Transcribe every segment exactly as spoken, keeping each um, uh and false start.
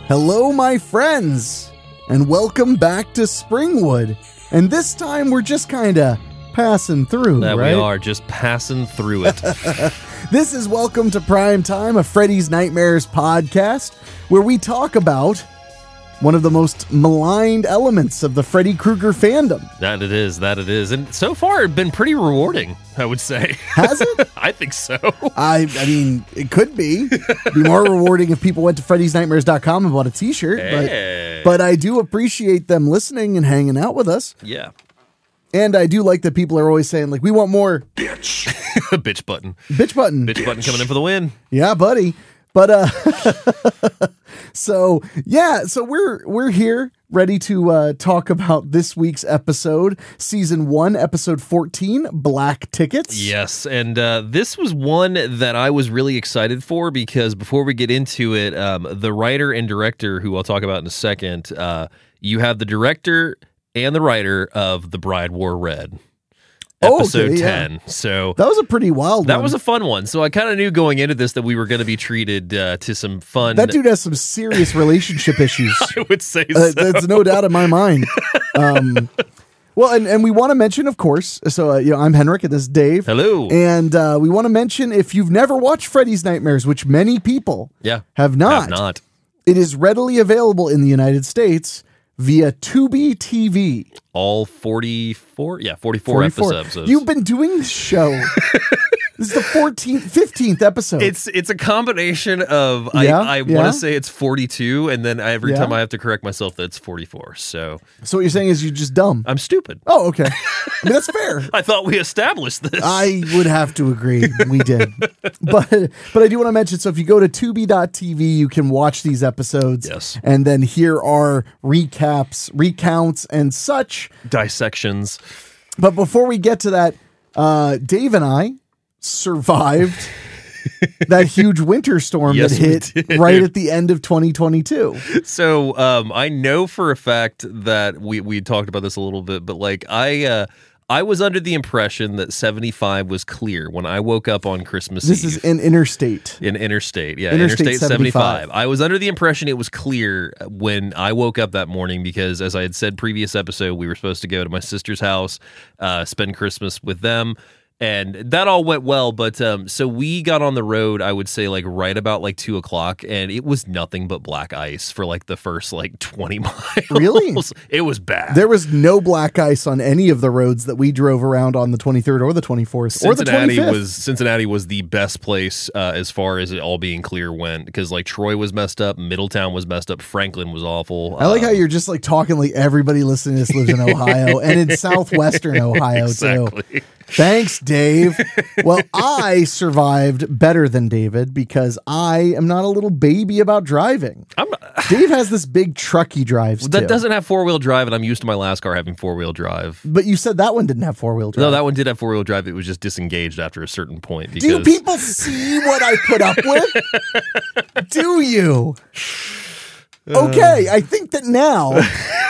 Hello, my friends, and welcome back to Springwood. And this time we're just kind of passing through, that right? we are, just passing through it. This is Welcome to Prime Time, a Freddy's Nightmares podcast, where we talk about one of the most maligned elements of the Freddy Krueger fandom. That it is, that it is. And so far, it's been pretty rewarding, I would say. Has it? I think so. I I mean, it could be. It'd be more rewarding if people went to Freddys Nightmares dot com and bought a t-shirt. Hey. But, but I do appreciate them listening and hanging out with us. Yeah. And I do like that people are always saying, like, we want more Bitch. Bitch button. bitch button. Bitch button coming in for the win. Yeah, buddy. But uh so yeah, so we're we're here ready to uh talk about this week's episode, season one, episode fourteen, Black Tickets. Yes, and uh, this was one that I was really excited for because before we get into it, um, the writer and director, who I'll talk about in a second, uh, you have the director and the writer of The Bride Wore Red. Oh, Episode okay, yeah. ten. So That was a pretty wild that one. was a fun one. So I kind of knew going into this that we were going to be treated uh, to some fun. That dude has some serious relationship issues. I would say Uh, so. that's no doubt in my mind. Um, well, and, and we want to mention, of course, so uh, you know, I'm Henrik and this is Dave. Hello. And uh, we want to mention, if you've never watched Freddy's Nightmares, which many people yeah. have not, Have not. it is readily available in the United States via Tubi T V. All forty-four? Yeah, forty-four, episodes. You've been doing this show. This is the fourteenth, fifteenth episode. It's it's a combination of, Yeah, I, I yeah. want to say it's forty-two, and then every Yeah. time I have to correct myself that it's forty-four. So so what you're saying is you're just dumb. I'm stupid. Oh, okay. I mean, that's fair. I thought we established this. I would have to agree. We did. But but I do want to mention, so if you go to tubi dot t v, you can watch these episodes. Yes. And then here are recaps, recounts, and such. Dissections. But before we get to that, uh, Dave and I survived that huge winter storm Yes, that we hit did. right at the end of twenty twenty-two. So um, I know for a fact that we we talked about this a little bit, but like I uh, I was under the impression that seventy-five was clear when I woke up on Christmas This Eve. is in interstate. In interstate, yeah, Interstate interstate, seventy-five. seventy-five. I was under the impression it was clear when I woke up that morning because, as I had said previous episode, we were supposed to go to my sister's house, uh, spend Christmas with them. And that all went well, but um, so we got on the road, I would say, like right about like two o'clock, and it was nothing but black ice for like the first like twenty miles. Really? It was bad. There was no black ice on any of the roads that we drove around on the twenty-third or the twenty-fourth or the Cincinnati twenty-fifth. was Cincinnati was the best place uh, as far as it all being clear went because like Troy was messed up, Middletown was messed up, Franklin was awful. I like um, how you're just like talking like everybody listening to this lives in Ohio and in southwestern Ohio exactly. too. Thanks, Dave. Well, I survived better than David because I am not a little baby about driving. I'm not, Dave has this big truck he drives that too. doesn't have four wheel drive, and I'm used to my last car having four wheel drive. But you said that one didn't have four-wheel drive. No, that one did have four wheel drive. It was just disengaged after a certain point. Because Do people see what I put up with? Do you? Okay, I think that now...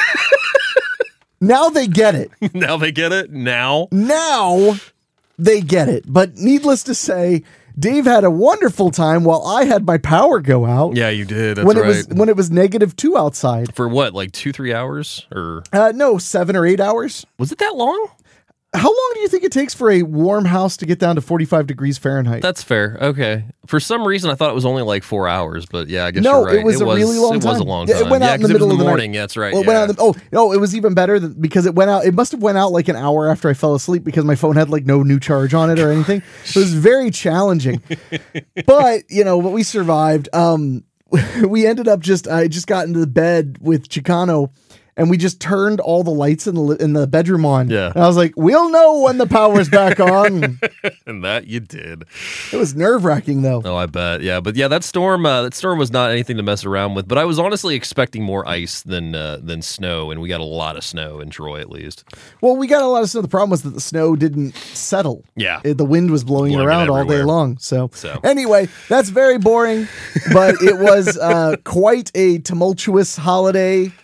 Now they get it. now they get it. Now, Now they get it. But needless to say, Dave had a wonderful time while I had my power go out. yeah, you did. That's when right. it was when it was negative two outside. For what, like two, three hours, or Uh, no, seven or eight hours. was it that long? How long do you think it takes for a warm house to get down to forty-five degrees Fahrenheit? That's fair. Okay. For some reason, I thought it was only like four hours, but yeah, I guess No, you're right. it was a really long It was a time. long Yeah, it time. went out yeah, in the 'cause it was middle in of the the night. morning. Yeah, that's right. Well, it yeah. went out. Oh, no, it was even better than, because it went out. It must have went out like an hour after I fell asleep because my phone had like no new charge on it or anything. So it was very challenging. But you know, but we survived. Um, we ended up just I just got into the bed with Chicano. And we just turned all the lights in the in the bedroom on. Yeah. And I was like, we'll know when the power's back on. and that you did. It was nerve wracking though. Oh, I bet. Yeah, but yeah, that storm. Uh, that storm was not anything to mess around with. But I was honestly expecting more ice than uh, than snow, and we got a lot of snow in Troy, at least. Well, we got a lot of snow. The problem was that the snow didn't settle. Yeah. It- the wind was blowing, Blowing it it around all day everywhere. long. So, So. anyway, that's very boring, but it was uh, quite a tumultuous holiday.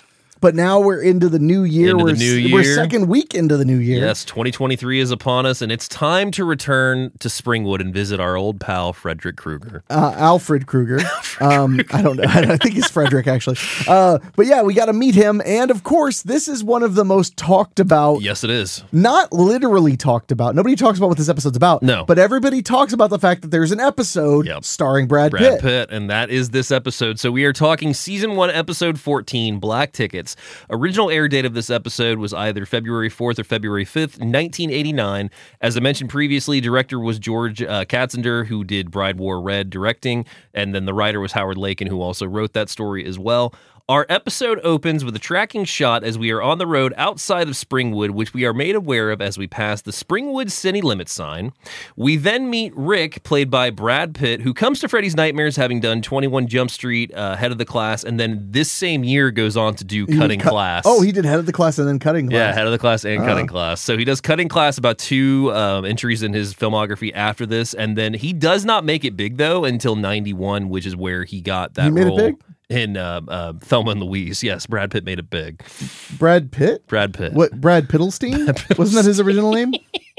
but now we're into the new year. Into the we're, new we're year. second week into the new year. Yes, twenty twenty-three is upon us, and it's time to return to Springwood and visit our old pal, Frederick Krueger. Uh, Alfred Krueger. um, I don't know. I think he's Frederick, actually. Uh, but yeah, we got to meet him. And of course, this is one of the most talked about. Yes, it is. Not literally talked about. Nobody talks about what this episode's about. No. But everybody talks about the fact that there's an episode Yep. starring Brad, Brad Pitt. Pitt, and that is this episode. So we are talking season one, episode fourteen, Black Tickets. Original air date of this episode was either February fourth or February fifth, nineteen eighty-nine. As I mentioned previously, director was George uh, Katzender, who did Bride Wore Red directing, and then the writer was Howard Lakin, who also wrote that story as well. Our episode opens with a tracking shot as we are on the road outside of Springwood, which we are made aware of as we pass the Springwood City Limit sign. We then meet Rick, played by Brad Pitt, who comes to Freddy's Nightmares having done twenty-one Jump Street, uh, Head of the Class, and then this same year goes on to do He Cutting cut- Class. Oh, he did Head of the Class and then Cutting Class. Yeah, Head of the Class and Cutting Class. So he does Cutting Class, about two um, entries in his filmography after this, and then he does not make it big, though, until ninety-one, which is where he got that He made it role. big? In uh, uh, Thelma and Louise. Yes, Brad Pitt made it big. Brad Pitt? Brad Pitt. What, Brad Pittelstein? Wasn't that his original name?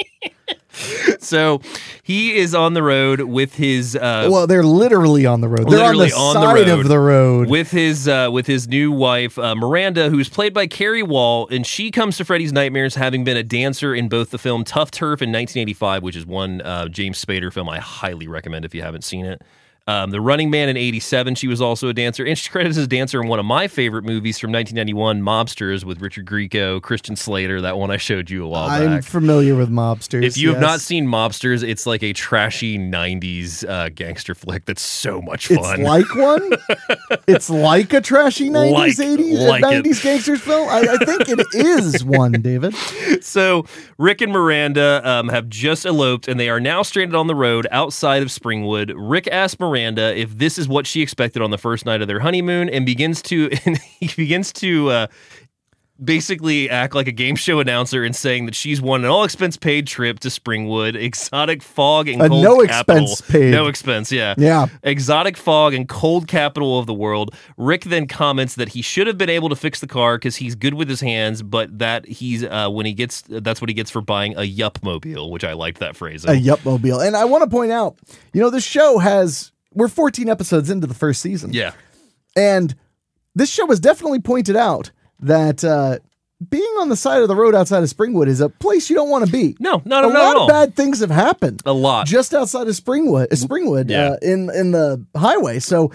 So he is on the road with his uh, Well, they're literally on the road. They're literally on the on the side road. of the road. with his uh, with his new wife uh, Miranda, who's played by Carrie Wall, and she comes to Freddy's Nightmares having been a dancer in both the film Tough Turf in nineteen eighty-five, which is one uh, James Spader film I highly recommend if you haven't seen it. Um, the Running Man in eighty-seven, she was also a dancer, and she's credited as a dancer in one of my favorite movies from nineteen ninety-one, Mobsters, with Richard Grieco, Christian Slater, that one I showed you a while I'm back. familiar with Mobsters. If you have yes. not seen Mobsters, it's like a trashy nineties uh, gangster flick that's so much fun. It's like one? It's like a trashy nineties, Like- eighties, like it. nineties gangsters film? I, I think it is one, David. So Rick and Miranda um, have just eloped, and they are now stranded on the road outside of Springwood. Rick asks Miranda if this is what she expected on the first night of their honeymoon, and begins to and he begins to uh, basically act like a game show announcer and saying that she's won an all expense paid trip to Springwood, exotic fog and A cold no capital. expense paid. No expense, yeah. Yeah. Exotic fog and cold capital of the world. Rick then comments that he should have been able to fix the car because he's good with his hands, but that he's uh, when he gets that's what he gets for buying a Yup-mobile, which I liked that phrasing. A Yup-mobile. And I want to point out, you know, this show has, we're fourteen episodes into the first season. Yeah. And this show has definitely pointed out that uh, being on the side of the road outside of Springwood is a place you don't want to be. No, no, a no, not lot at all. of bad things have happened. A lot. Just outside of Springwood, uh, Springwood Yeah. uh, in in the highway. So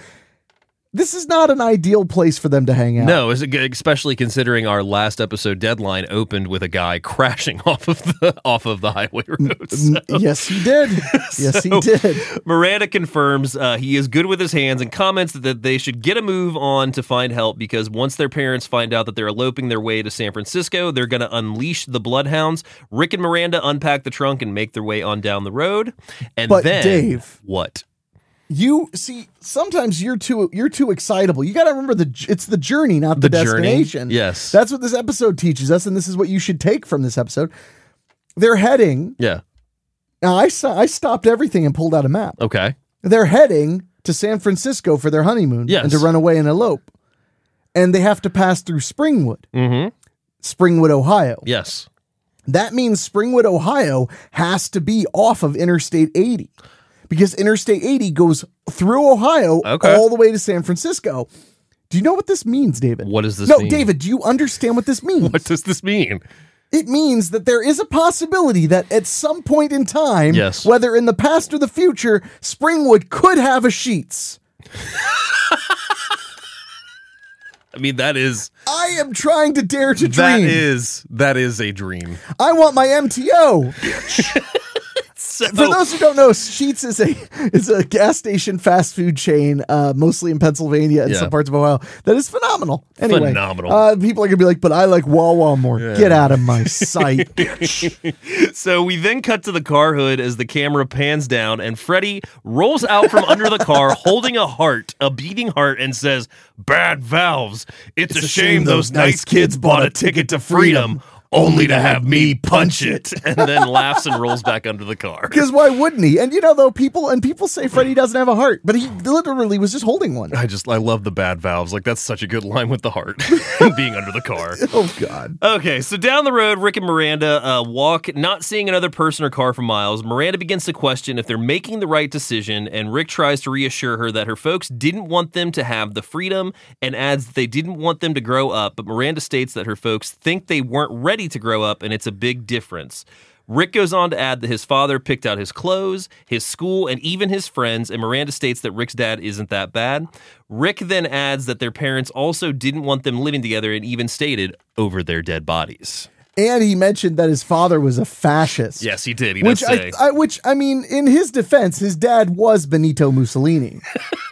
this is not an ideal place for them to hang out. No, is it good, especially considering our last episode deadline opened with a guy crashing off of the off of the highway roads. N- Yes, he did. Yes, So, he did. Miranda confirms uh, he is good with his hands and comments that they should get a move on to find help because once their parents find out that they're eloping their way to San Francisco, they're going to unleash the bloodhounds. Rick and Miranda unpack the trunk and make their way on down the road. And But then Dave, what? You see, sometimes you're too you're too excitable. You got to remember the it's the journey, not the, The journey? destination. Yes. That's what this episode teaches us, and this is what you should take from this episode. They're heading. Yeah. Now I saw, I stopped everything and pulled out a map. Okay. They're heading to San Francisco for their honeymoon Yes. and to run away and elope, and they have to pass through Springwood, Mm-hmm. Springwood, Ohio. Yes. That means Springwood, Ohio has to be off of Interstate eighty. Because Interstate eighty goes through Ohio Okay. all the way to San Francisco. Do you know what this means, David? What does this no, mean? David, do you understand what this means? What does this mean? It means that there is a possibility that at some point in time, Yes. whether in the past or the future, Springwood could have a Sheets. I mean, that is I am trying to dare to that dream. is that is a dream. I want my M T O. So, For those who don't know, Sheets is a is a gas station fast food chain, uh, mostly in Pennsylvania and Yeah. some parts of Ohio. That is phenomenal. Anyway, Phenomenal. Uh, people are gonna be like, "But I like Wawa more." Get out of my sight. So we then cut to the car hood as the camera pans down, and Freddy rolls out from under the car holding a heart, a beating heart, and says, "Bad valves. It's, a, shame, those nice kids bought a ticket to freedom. only to have me punch it, and then laughs and rolls back under the car. Because why wouldn't he? And you know, though, people and people say Freddy doesn't have a heart, but he literally was just holding one. I just, I love the bad valves. Like, that's such a good line with the heart being under the car. Oh, God. Okay, so down the road, Rick and Miranda uh, walk, not seeing another person or car for miles. Miranda begins to question if they're making the right decision, and Rick tries to reassure her that her folks didn't want them to have the freedom, and adds that they didn't want them to grow up, but Miranda states that her folks think they weren't ready to grow up, and it's a big difference. Rick goes on to add that his father picked out his clothes, his school, and even his friends, and Miranda states that Rick's dad isn't that bad. Rick then adds that their parents also didn't want them living together, and even stated, over their dead bodies. And he mentioned that his father was a fascist. Yes, he did. He which does say. I, I, which, I mean, in his defense, his dad was Benito Mussolini.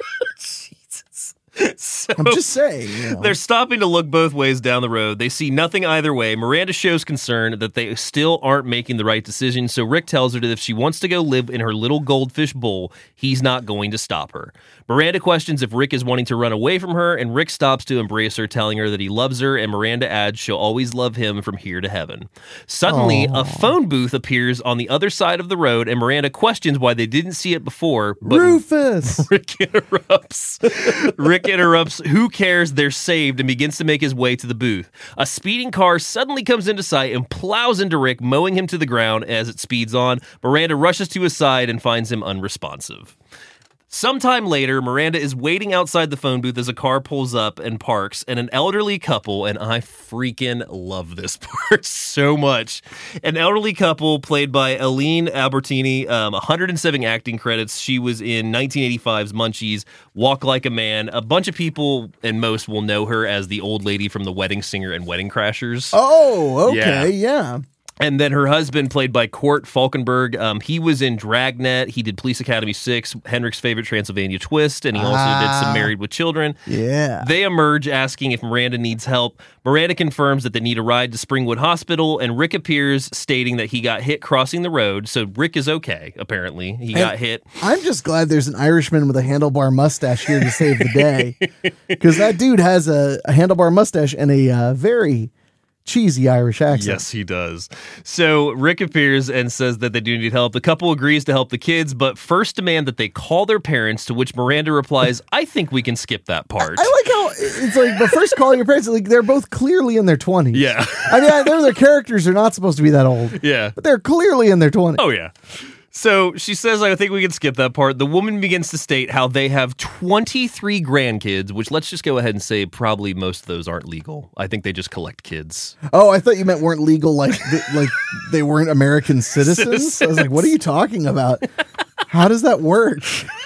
So I'm just saying. You know. They're stopping to look both ways down the road. They see nothing either way. Miranda shows concern that they still aren't making the right decision, so Rick tells her that if she wants to go live in her little goldfish bowl, he's not going to stop her. Miranda questions if Rick is wanting to run away from her, and Rick stops to embrace her, telling her that he loves her, and Miranda adds she'll always love him from here to heaven. Suddenly, Aww. a phone booth appears on the other side of the road, and Miranda questions why they didn't see it before. But Rufus! Rick interrupts. Rick interrupts, who cares, they're saved, and begins to make his way to the booth. A speeding car suddenly comes into sight and plows into Rick, mowing him to the ground as it speeds on. Miranda rushes to his side and finds him unresponsive. Sometime later, Miranda is waiting outside the phone booth as a car pulls up and parks, and an elderly couple, and I freaking love this part so much. An elderly couple played by Aline Albertini, um, one hundred seven acting credits. She was in nineteen eighty-five's Munchies, Walk Like a Man. A bunch of people, and most, will know her as the old lady from The Wedding Singer and Wedding Crashers. Oh, okay, yeah. yeah. And then her husband, played by Court Falkenberg, um, he was in Dragnet. He did Police Academy six, Henrik's Favorite Transylvania Twist, and he also ah, did some Married with Children. Yeah. They emerge asking if Miranda needs help. Miranda confirms that they need a ride to Springwood Hospital, and Rick appears stating that he got hit crossing the road. So Rick is okay, apparently. He and got hit. I'm just glad there's an Irishman with a handlebar mustache here to save the day. Because that dude has a, a handlebar mustache and a uh, very... cheesy Irish accent. Yes, he does. So Rick appears and says that they do need help. The couple agrees to help the kids, but first demand that they call their parents, to which Miranda replies, I think we can skip that part. I, I like how it's like, but first calling your parents, like they're both clearly in their twenties. Yeah. I mean, they're, their characters are not supposed to be that old. Yeah. But they're clearly in their twenties. Oh, yeah. So she says, I think we can skip that part. The woman begins to state how they have twenty-three grandkids, which let's just go ahead and say probably most of those aren't legal. I think they just collect kids. Oh, I thought you meant weren't legal, like th- like they weren't American citizens? citizens. I was like, what are you talking about? How does that work?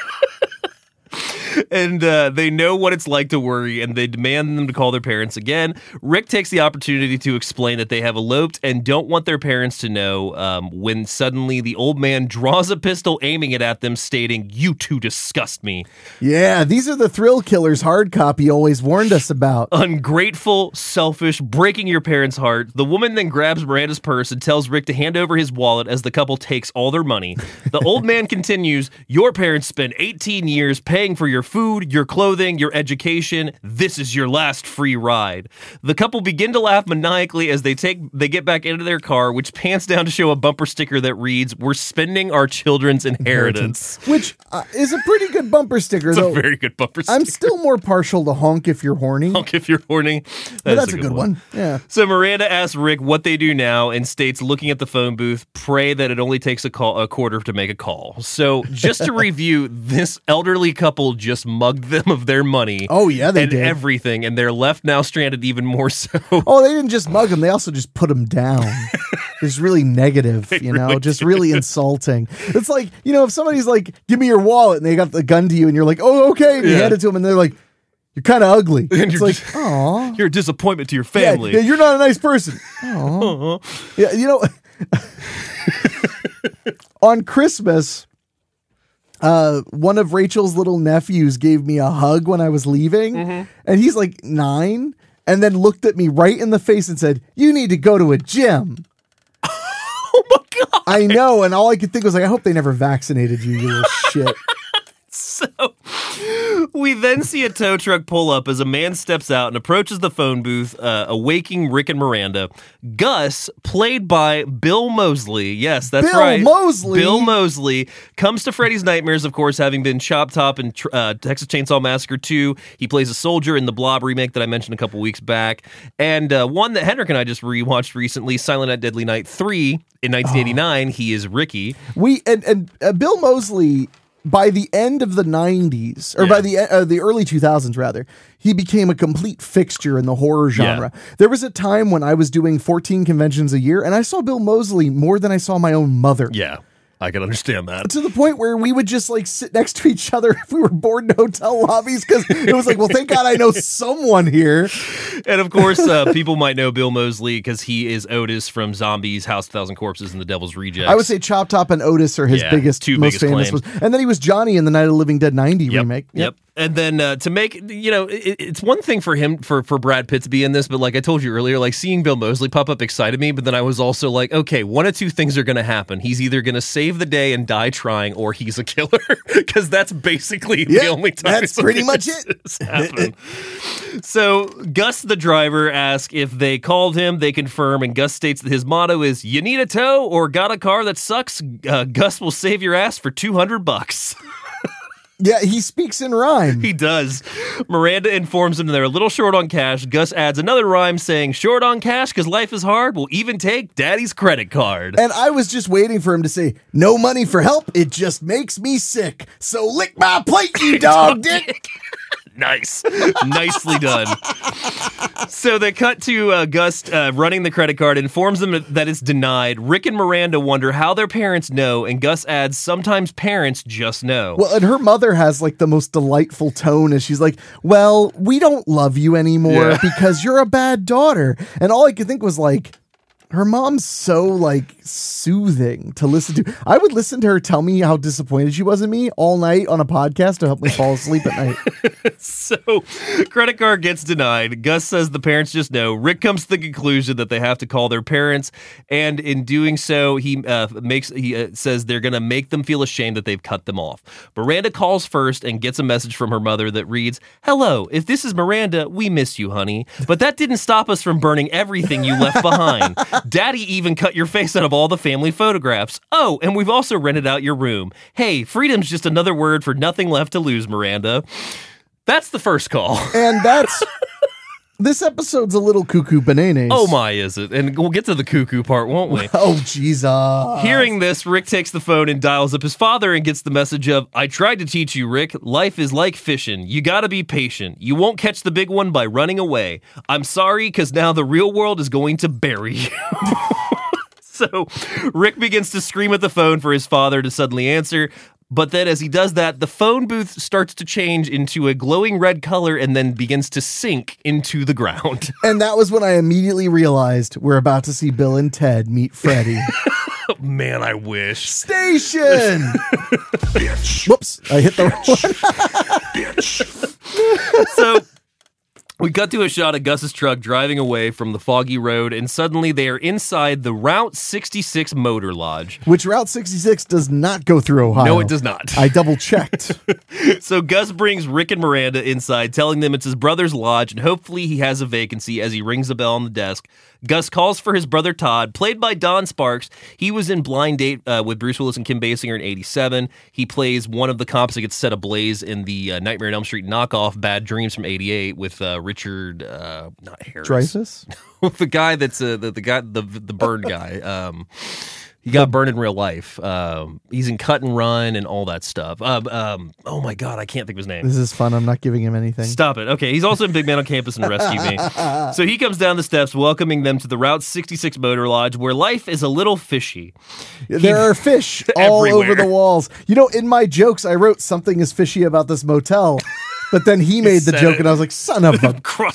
And uh, they know what it's like to worry, and they demand them to call their parents again. Rick takes the opportunity to explain that they have eloped and don't want their parents to know, um, when suddenly the old man draws a pistol, aiming it at them, stating, you two disgust me. Yeah, these are the thrill killers hard copy always warned us about. Ungrateful, selfish, breaking your parents' heart. The woman then grabs Miranda's purse and tells Rick to hand over his wallet as the couple takes all their money. The old man continues, your parents spent eighteen years paying for your food, your clothing, your education. This is your last free ride. The couple begin to laugh maniacally as they take they get back into their car, which pans down to show a bumper sticker that reads, we're spending our children's inheritance. Which uh, is a pretty good bumper sticker, it's though. a very good bumper sticker. I'm still more partial to honk if you're horny. Honk if you're horny. That but that's a good, good one. one. Yeah. So Miranda asks Rick what they do now and states, looking at the phone booth, pray that it only takes a call a quarter to make a call. So just to review, this elderly couple just mugged them of their money. Oh, yeah, they and did. everything, and they're left now stranded even more so. Oh, they didn't just mug them; they also just put them down. It's really negative, They you know, really just did. really insulting. It's like, you know, if somebody's like, "Give me your wallet," and they got the gun to you, and you're like, "Oh, okay," and you Yeah. hand it to them, and they're like, "You're kind of ugly." And It's you're like, just- "Aw, You're a disappointment to your yeah, family. yeah, you're not a nice person." Aw. Yeah, you know, on Christmas, uh, one of Rachel's little nephews gave me a hug when I was leaving, Mm-hmm. and he's like nine, and then looked at me right in the face and said, "You need to go to a gym." Oh my God. I know, and all I could think was like, I hope they never vaccinated you, you little shit. So we then see a tow truck pull up as a man steps out and approaches the phone booth, uh, awaking Rick and Miranda. Gus, played by Bill Moseley, yes, that's Bill right. Moseley. Bill Moseley comes to Freddy's Nightmares, of course, having been Chop Top in uh, Texas Chainsaw Massacre two. He plays a soldier in the Blob remake that I mentioned a couple weeks back. And uh, one that Henrik and I just rewatched recently, Silent Night, Deadly Night three in nineteen eighty-nine. Oh. He is Ricky. We And, and uh, Bill Moseley... By the end of the nineties, or yeah. by the uh, the early two thousands, rather, he became a complete fixture in the horror genre. Yeah. There was a time when I was doing fourteen conventions a year, and I saw Bill Moseley more than I saw my own mother. Yeah, I can understand that. To the point where we would just like sit next to each other if we were bored in hotel lobbies, because it was like, well, thank God I know someone here. And of course, uh, people might know Bill Moseley because he is Otis from Zombies, House of Thousand Corpses, and The Devil's Rejects. I would say Chop Top and Otis are his yeah, biggest, two most biggest famous claims. ones. And then he was Johnny in the Night of the Living Dead ninety yep, remake. Yep. yep. And then uh, to make, you know, it, it's one thing for him, for, for Brad Pitt to be in this, but like I told you earlier, like seeing Bill Moseley pop up excited me, but then I was also like, okay, one of two things are going to happen. He's either going to save the day and die trying, or he's a killer, because that's basically yeah, the only time that's pretty much it. Happen. So Gus, the driver, asks if they called him, they confirm, and Gus states that his motto is, you need a tow or got a car that sucks? Uh, Gus will save your ass for two hundred bucks. Yeah, he speaks in rhyme. He does. Miranda informs him they're a little short on cash. Gus adds another rhyme saying, short on cash because life is hard. We'll even take daddy's credit card. And I was just waiting for him to say, no money for help. It just makes me sick. So lick my plate, you dog dick. Nice. Nicely done. So they cut to uh, Gus uh, running the credit card, informs them that it's denied. Rick and Miranda wonder how their parents know, and Gus adds, sometimes parents just know. Well, and her mother has like the most delightful tone as she's like, well, we don't love you anymore yeah. because you're a bad daughter. And all I could think was like, her mom's so like soothing to listen to. I would listen to her tell me how disappointed she was in me all night on a podcast to help me fall asleep at night. So credit card gets denied. Gus says the parents just know. Rick comes to the conclusion that they have to call their parents, and in doing so, he uh, makes he uh, says they're going to make them feel ashamed that they've cut them off. Miranda calls first and gets a message from her mother that reads, "Hello, if this is Miranda, we miss you, honey. But that didn't stop us from burning everything you left behind. Daddy even cut your face out of all the family photographs. Oh, and we've also rented out your room. Hey, freedom's just another word for nothing left to lose, Miranda." That's the first call. And that's... This episode's a little cuckoo bananas. Oh my, is it? And we'll get to the cuckoo part, won't we? Oh, Jesus. Hearing this, Rick takes the phone and dials up his father and gets the message of, I tried to teach you, Rick. Life is like fishing. You gotta be patient. You won't catch the big one by running away. I'm sorry, because now the real world is going to bury you. So Rick begins to scream at the phone for his father to suddenly answer. But then as he does that, the phone booth starts to change into a glowing red color and then begins to sink into the ground. And that was when I immediately realized we're about to see Bill and Ted meet Freddy. Man, I wish. Station! Bitch. Whoops, I hit the wrong one. Bitch. So... we cut to a shot of Gus's truck driving away from the foggy road, and suddenly they are inside the Route sixty-six Motor Lodge. Which Route sixty-six does not go through Ohio. No, it does not. I double-checked. So Gus brings Rick and Miranda inside, telling them it's his brother's lodge, and hopefully he has a vacancy as he rings a bell on the desk. Gus calls for his brother Todd, played by Don Sparks. He was in Blind Date uh, with Bruce Willis and Kim Basinger in eighty-seven. He plays one of the cops that gets set ablaze in the uh, Nightmare on Elm Street knockoff Bad Dreams from eighty-eight with uh, Richard, uh, not Harris. Dreyfuss? The guy that's uh, the, the guy, the the bird guy. Um, he got burned in real life. Um, he's in Cut and Run and all that stuff. Um, um, oh my God, I can't think of his name. This is fun. I'm not giving him anything. Stop it. Okay, he's also in Big Man on Campus and Rescue Me. So he comes down the steps, welcoming them to the Route sixty-six Motor Lodge, where life is a little fishy. There he, are fish all over the walls. You know, in my jokes, I wrote something is fishy about this motel. But then he made the said joke, it. and I was like, son of a... Cross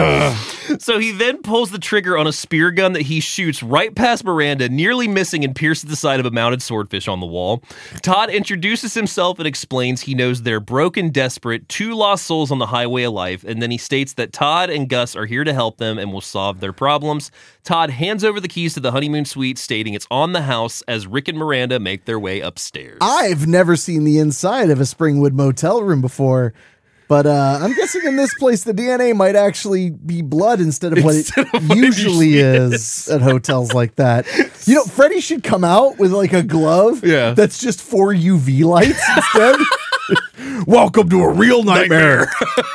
it. So he then pulls the trigger on a spear gun that he shoots right past Miranda, nearly missing and pierces the side of a mounted swordfish on the wall. Todd introduces himself and explains he knows they're broken, desperate, two lost souls on the highway of life, and then he states that Todd and Gus are here to help them and will solve their problems. Todd hands over the keys to the honeymoon suite, stating it's on the house as Rick and Miranda make their way upstairs. I've never seen the inside of a Springwood motel room before. But uh, I'm guessing in this place, the D N A might actually be blood instead of what Instead it of what it usually usually is at hotels like that. You know, Freddie should come out with like a glove Yeah. that's just for U V lights instead. Welcome to a real nightmare.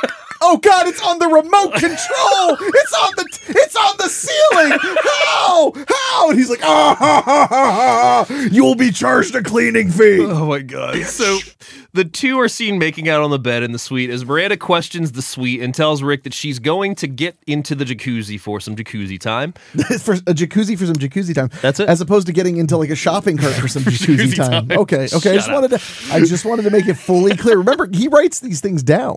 Oh God, it's on the remote control. It's on the it's on the ceiling. How? How? And he's like, ah, ha, ha, ha, ha. You'll be charged a cleaning fee. Oh my God. So the two are seen making out on the bed in the suite as Miranda questions the suite and tells Rick that she's going to get into the jacuzzi for some jacuzzi time. For a jacuzzi for some jacuzzi time. That's it. As opposed to getting into like a shopping cart for some jacuzzi, Jacuzzi time. time. Okay. Okay. Shut I just up. wanted to I just wanted to make it fully clear. Remember, he writes these things down.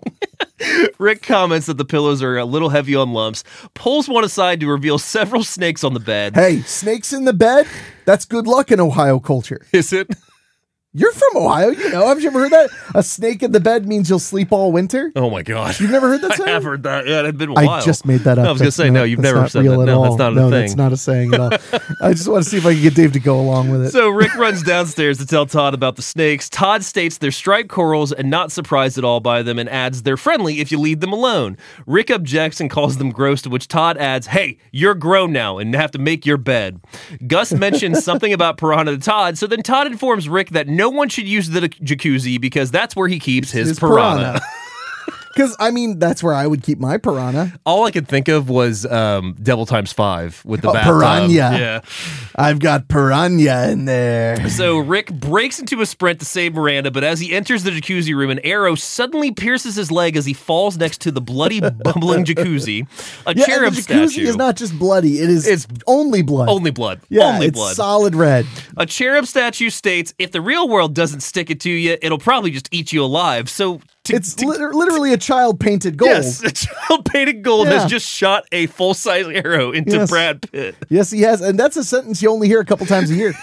Rick comments that the pillows are a little heavy on lumps, pulls one aside to reveal several snakes on the bed. Hey, snakes in the bed? That's good luck in Ohio culture. Is it? You're from Ohio, you know. Have you ever heard that? A snake in the bed means you'll sleep all winter? Oh my God. You've never heard that I saying? have heard that. Yeah, it had been a while. I just made that up. No, I was going to That's say, not- no, you've that's never not said real that. at No, all. that's not a no, thing. that's not a saying at all. I just want to see if I can get Dave to go along with it. So Rick runs downstairs to tell Todd about the snakes. Todd states they're striped corals and not surprised at all by them and adds they're friendly if you leave them alone. Rick objects and calls them gross, to which Todd adds, hey, you're grown now and have to make your bed. Gus mentions something about piranha to Todd, so then Todd informs Rick that no one should use the jacuzzi because that's where he keeps his, His piranha. Because, I mean, that's where I would keep my piranha. All I could think of was um, Devil Times Five with the Oh, bathtub. piranha. Yeah. I've got piranha in there. So Rick breaks into a sprint to save Miranda, but as he enters the jacuzzi room, an arrow suddenly pierces his leg as he falls next to the bloody, bubbling jacuzzi. A Yeah, cherub and the jacuzzi statue. is not just bloody. It is It's only blood. only blood. yeah, only it's blood. solid red. A cherub statue states, if the real world doesn't stick it to you, it'll probably just eat you alive. So to, It's to- liter- literally a child painted gold. Yes, a child painted gold Yeah. has just shot a full-size arrow into Yes. Brad Pitt. Yes, he has. And that's a sentence you only hear a couple times a year.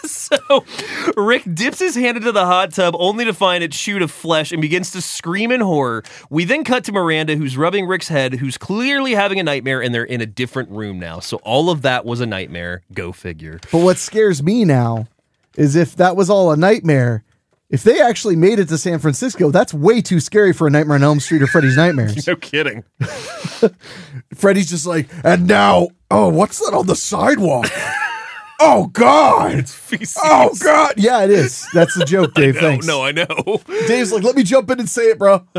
So Rick dips his hand into the hot tub only to find it shoot of flesh and begins to scream in horror. We then cut to Miranda, who's rubbing Rick's head, who's clearly having a nightmare, and they're in a different room now. So all of that was a nightmare. Go figure. But what scares me now is if that was all a nightmare, if they actually made it to San Francisco, that's way too scary for a Nightmare on Elm Street or Freddy's Nightmares. No kidding. Freddy's just like, and now, oh, what's that on the sidewalk? Oh, God. It's feces. Oh, God. Yeah, it is. That's the joke, Dave. No, Thanks. no, I know. Dave's like, let me jump in and say it, bro.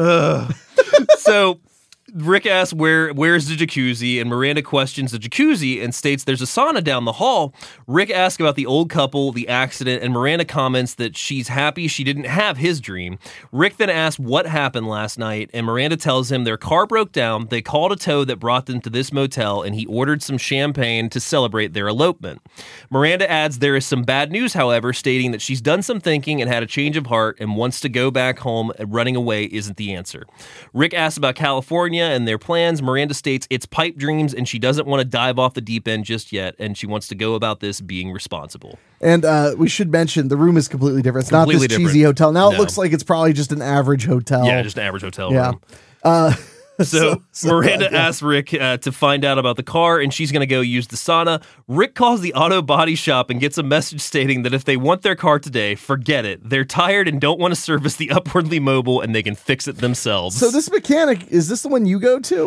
So Rick asks where where's the jacuzzi, and Miranda questions the jacuzzi and states there's a sauna down the hall. Rick asks about the old couple, the accident, and Miranda comments that she's happy she didn't have his dream. Rick then asks what happened last night, and Miranda tells him their car broke down, they called a tow that brought them to this motel, and he ordered some champagne to celebrate their elopement. Miranda adds there is some bad news, however, stating that she's done some thinking and had a change of heart and wants to go back home, and running away isn't the answer. Rick asks about California and their plans. Miranda states it's pipe dreams and she doesn't want to dive off the deep end just yet, and she wants to go about this being responsible. And uh, we should mention the room is completely different. It's Completely not this different. cheesy hotel. Now it No. looks like it's probably just an average hotel. Yeah, just an average hotel Yeah. room. Uh, So, so- Miranda yeah. asks Rick uh, to find out about the car, and she's going to go use the sauna. Rick calls the auto body shop and gets a message stating that if they want their car today, forget it. They're tired and don't want to service the upwardly mobile, and they can fix it themselves. So this mechanic, is this the one you go to?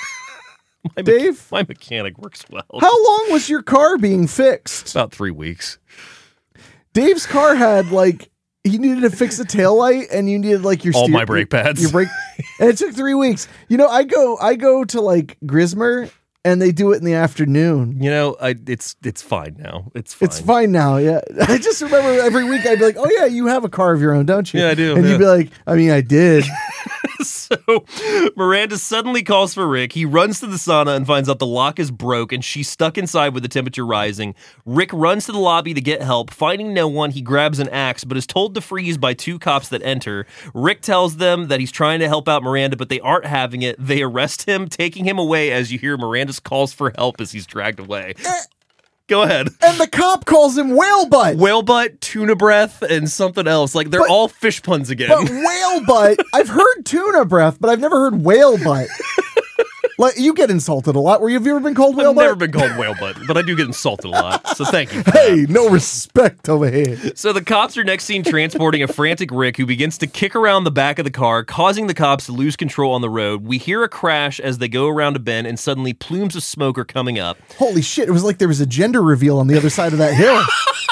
my Dave? my mechanic works well. How long was your car being fixed? About three weeks. Dave's car had like, he needed to fix the taillight and you needed like your All steer- my brake pads. Your brake, and it took three weeks. You know, I go, I go to like Grismer and they do it in the afternoon. You know, I, it's it's fine now. It's fine. It's fine now, yeah. I just remember every week I'd be like, "Oh yeah, you have a car of your own, don't you?" Yeah, I do, And yeah. you'd be like, "I mean, I did." So Miranda suddenly calls for Rick. He runs to the sauna and finds out the lock is broke and she's stuck inside with the temperature rising. Rick runs to the lobby to get help. Finding no one, he grabs an axe but is told to freeze by two cops that enter. Rick tells them that he's trying to help out Miranda, but they aren't having it. They arrest him, taking him away as you hear Miranda's calls for help as he's dragged away. Go ahead. And the cop calls him whale butt. Whale butt, tuna breath, and something else. Like, they're But- all fish puns again. But whale butt, I've heard tuna breath, but I've never heard whale butt. Like, you get insulted a lot. Were you, have you ever been called whale I've butt? never been called whale butt, but I do get insulted a lot. So thank you for Hey, that. no respect over here. So the cops are next seen transporting a frantic Rick who begins to kick around the back of the car, causing the cops to lose control on the road. We hear a crash as they go around a bend, and suddenly plumes of smoke are coming up. Holy shit, it was like there was a gender reveal on the other side of that hill.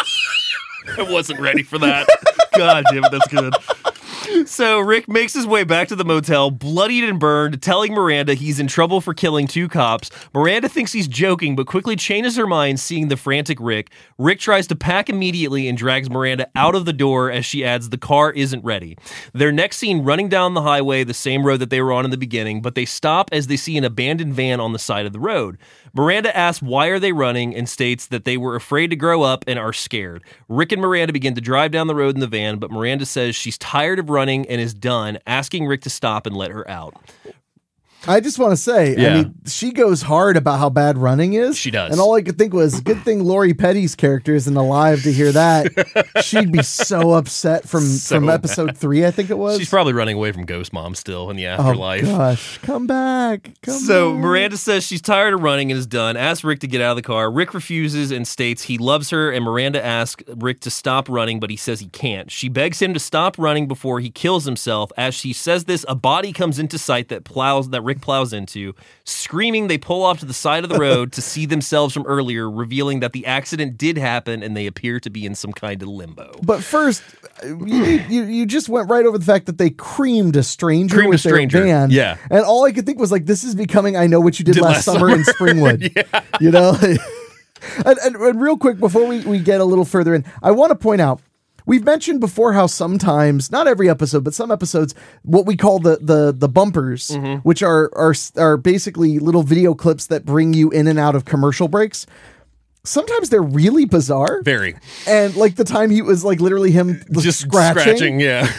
I wasn't ready for that. God damn it, that's good. So Rick makes his way back to the motel, bloodied and burned, telling Miranda he's in trouble for killing two cops. Miranda thinks he's joking, but quickly changes her mind seeing the frantic Rick. Rick tries to pack immediately and drags Miranda out of the door as she adds the car isn't ready. They're next seen running down the highway, the same road that they were on in the beginning, but they stop as they see an abandoned van on the side of the road. Miranda asks why are they running and states that they were afraid to grow up and are scared. Rick and Miranda begin to drive down the road in the van, but Miranda says she's tired of running and is done, asking Rick to stop and let her out. I just want to say, Yeah. I mean, she goes hard about how bad running is. She does. And all I could think was, good thing Lori Petty's character isn't alive to hear that. She'd be so upset from, So from mad. episode three, I think it was. She's probably running away from Ghost Mom still in the oh, afterlife. gosh. Come back. Come So back. Miranda says she's tired of running and is done, asks Rick to get out of the car. Rick refuses and states he loves her, and Miranda asks Rick to stop running, but he says he can't. She begs him to stop running before he kills himself. As she says this, a body comes into sight that plows that Rick plows into. Screaming, they pull off to the side of the road to see themselves from earlier, revealing that the accident did happen and they appear to be in some kind of limbo. But first, you, you you just went right over the fact that they creamed a stranger Creamed a with their stranger, van. yeah. And all I could think was like, this is becoming I Know What You Did, Did last, last summer, in summer. Springwood. Yeah. You know? and, and, and real quick, before we, we get a little further in, I want to point out, we've mentioned before how sometimes, not every episode, but some episodes, what we call the the the bumpers, Mm-hmm. which are, are are basically little video clips that bring you in and out of commercial breaks. Sometimes they're really bizarre. Very. And like the time he was like literally him Just scratching. scratching, yeah.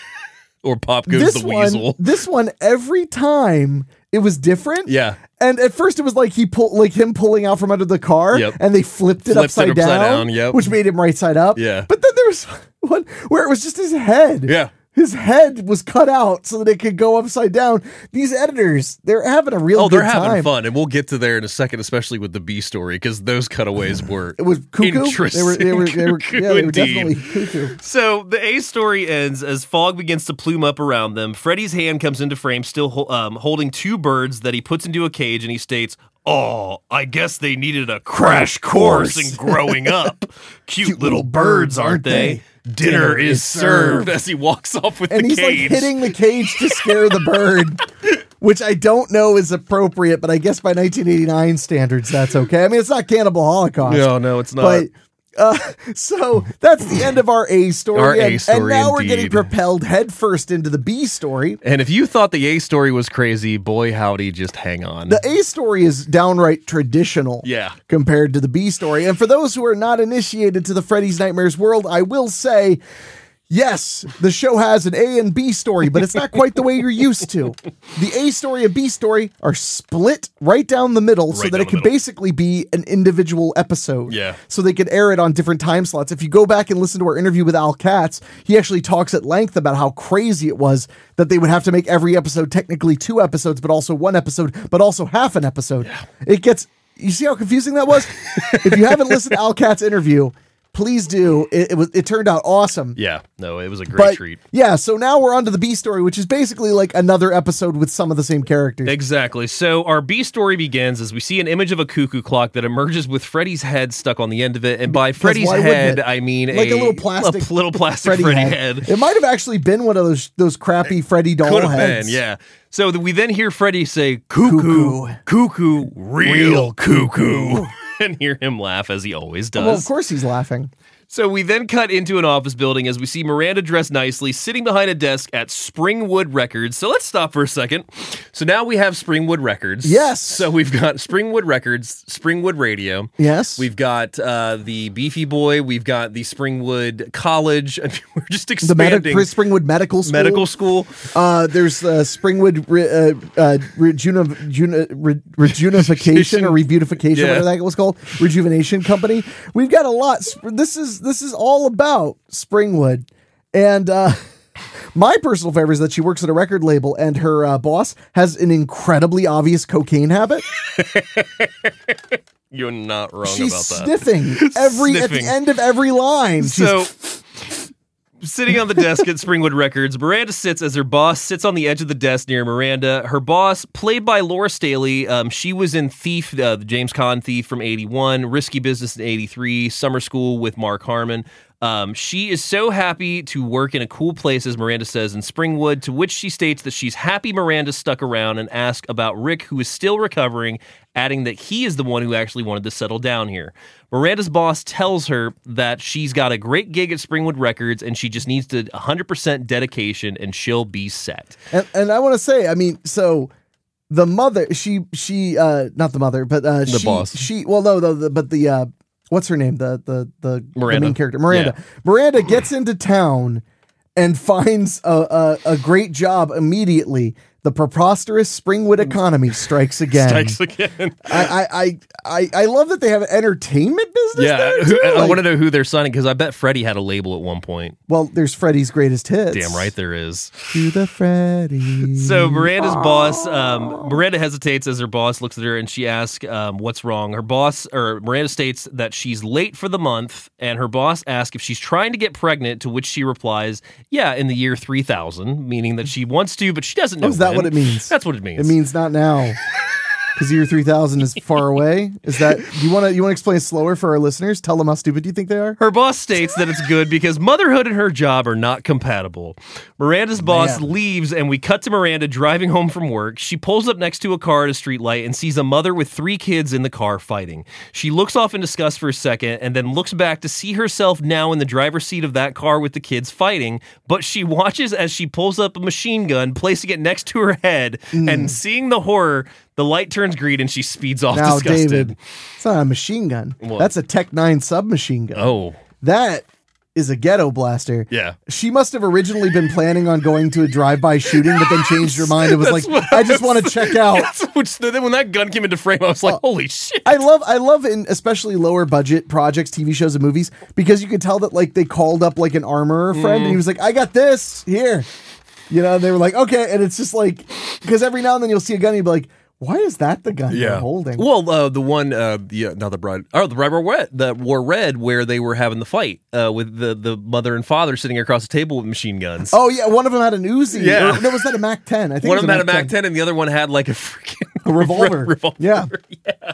Or Pop Goes This the one, Weasel. this one, every time it was different. Yeah. And at first it was like he pulled, like him pulling out from under the car, Yep. and they flipped it Flipped it upside, upside down, down, yep. which made him right side up. Yeah. But then there was one where it was just his head. Yeah. His head was cut out so that it could go upside down. These editors, they're having a real Oh, good they're having time. fun, and we'll get to there in a second, especially with the B story, because those cutaways were It was cuckoo. interesting. They were, they were, they were, Cuckoo yeah, they were indeed. definitely cuckoo. So the A story ends as fog begins to plume up around them. Freddy's hand comes into frame, still ho- um, holding two birds that he puts into a cage, and he states, "Oh, I guess they needed a crash course in growing up. Cute, little birds, aren't they? Dinner is served." As he walks off with And the he's cage. like hitting the cage to scare the bird, which I don't know is appropriate, but I guess by nineteen eighty-nine standards, that's okay. I mean, it's not Cannibal Holocaust. No, no, it's not. But uh, so that's the end of our A story. Our A and, story, and now we're indeed. getting propelled headfirst into the B story. And if you thought the A story was crazy, boy howdy, just hang on. The A story is downright traditional Yeah. compared to the B story. And for those who are not initiated to the Freddy's Nightmares world, I will say, yes, the show has an A and B story, but it's not quite the way you're used to. The A story and B story are split right down the middle so Right that down it the can middle. basically be an individual episode. Yeah. So they could air it on different time slots. If you go back and listen to our interview with Al Katz, he actually talks at length about how crazy it was that they would have to make every episode technically two episodes, but also one episode, but also half an episode. It gets, you see how confusing that was? If you haven't listened to Al Katz's interview, please do. It, it was. It turned out awesome. Yeah, no, it was a great But treat. yeah, so now we're on to the B story, which is basically like another episode with some of the same characters. Exactly. So our B story begins as we see an image of a cuckoo clock that emerges with Freddy's head stuck on the end of it. And by Freddy's why wouldn't head, it? I mean Like a little plastic a little plastic Freddy, head. It might have actually been one of those those crappy Freddy doll Could have heads. been, yeah. So th- we then hear Freddy say, "Cuckoo, cuckoo, real cuckoo," and hear him laugh as he always does. Well, of course he's laughing. So we then cut into an office building as we see Miranda dressed nicely, sitting behind a desk at Springwood Records. So let's stop for a second. So now we have Springwood Records. Yes. So we've got Springwood Records, Springwood Radio. Yes. We've got uh, the Beefy Boy. We've got the Springwood College. I mean, we're just the expanding. Medi- Springwood Medical School. Medical School. Uh, there's uh, Springwood re- uh, uh, rejuna- juna- re- Rejunification or Rebeautification, Yeah. whatever that was called. Rejuvenation Company. We've got a lot. This is this is all about Springwood. And uh, my personal favorite is that she works at a record label and her uh, boss has an incredibly obvious cocaine habit. You're not wrong She's about that. sniffing every at Sniffing. the end of every line. So, She's, sitting on the desk at Springwood Records, Miranda sits as her boss sits on the edge of the desk near Miranda. Her boss, played by Laura Staley, um, she was in Thief, uh, the James Caan Thief from eighty-one, Risky Business in eighty-three, Summer School with Mark Harmon. Um, she is so happy to work in a cool place, as Miranda says, in Springwood, to which she states that she's happy Miranda stuck around and asked about Rick, who is still recovering, adding that he is the one who actually wanted to settle down here. Miranda's boss tells her that she's got a great gig at Springwood Records and she just needs to one hundred percent dedication and she'll be set. and, and I want to say, I mean, so the mother, she, she, uh, not the mother, but uh, The she, boss. she, well, no, the, the but the, uh, what's her name? The, the, the, the Miranda. main character, Miranda. Yeah. Miranda gets into town and finds a, a, a great job immediately. The preposterous Springwood economy strikes again. Strikes again. I, I, I, I love that they have an entertainment business. Yeah, there, who- too. I Like, want to know who they're signing because I bet Freddie had a label at one point. well, there's Freddie's greatest hits. Damn right there is. To the Freddie. So Miranda's boss, um, Miranda hesitates as her boss looks at her and she asks, um, what's wrong? Her boss, or Miranda states that she's late for the month and her boss asks if she's trying to get pregnant, to which she replies, yeah, in the year three thousand, meaning that she wants to, but she doesn't know Oh, is that when. what it means? That's what it means. It means not now. Because year three thousand is far away. Is that, you want to you want to explain slower for our listeners? Tell them how stupid you think they are? Her boss states that it's good because motherhood and her job are not compatible. Miranda's boss Man. leaves and we cut to Miranda driving home from work. She pulls up next to a car at a streetlight and sees a mother with three kids in the car fighting. She looks off in disgust for a second and then looks back to see herself now in the driver's seat of that car with the kids fighting, but she watches as she pulls up a machine gun, placing it next to her head, Mm. and seeing the horror, the light turns green and she speeds off Now, disgusted. David, it's not a machine gun. What? That's a Tech nine submachine gun. Oh, That is a ghetto blaster. yeah. She must have originally been planning on going to a drive-by shooting, but then changed her mind. It was That's like, what I just want to check out. That's which then when that gun came into frame, I was like, "Holy shit!" I love, I love in especially lower budget projects, T V shows and movies, because you could tell that like they called up like an armorer friend and he was like, I got this here. You know, and they were like, okay. And it's just like, because every now and then you'll see a gun and you'll be like, why is that the gun you're holding? Well, uh, the one, uh, the, uh, not the bride, oh, the bride wore red, the wore red, where they were having the fight uh, with the, the mother and father sitting across the table with machine guns. Oh yeah, one of them had an Uzi. Yeah. Or, no, was that a Mac ten? I think One it of was them had a Mac ten, and the other one had like a freaking A revolver. revolver. Yeah. yeah.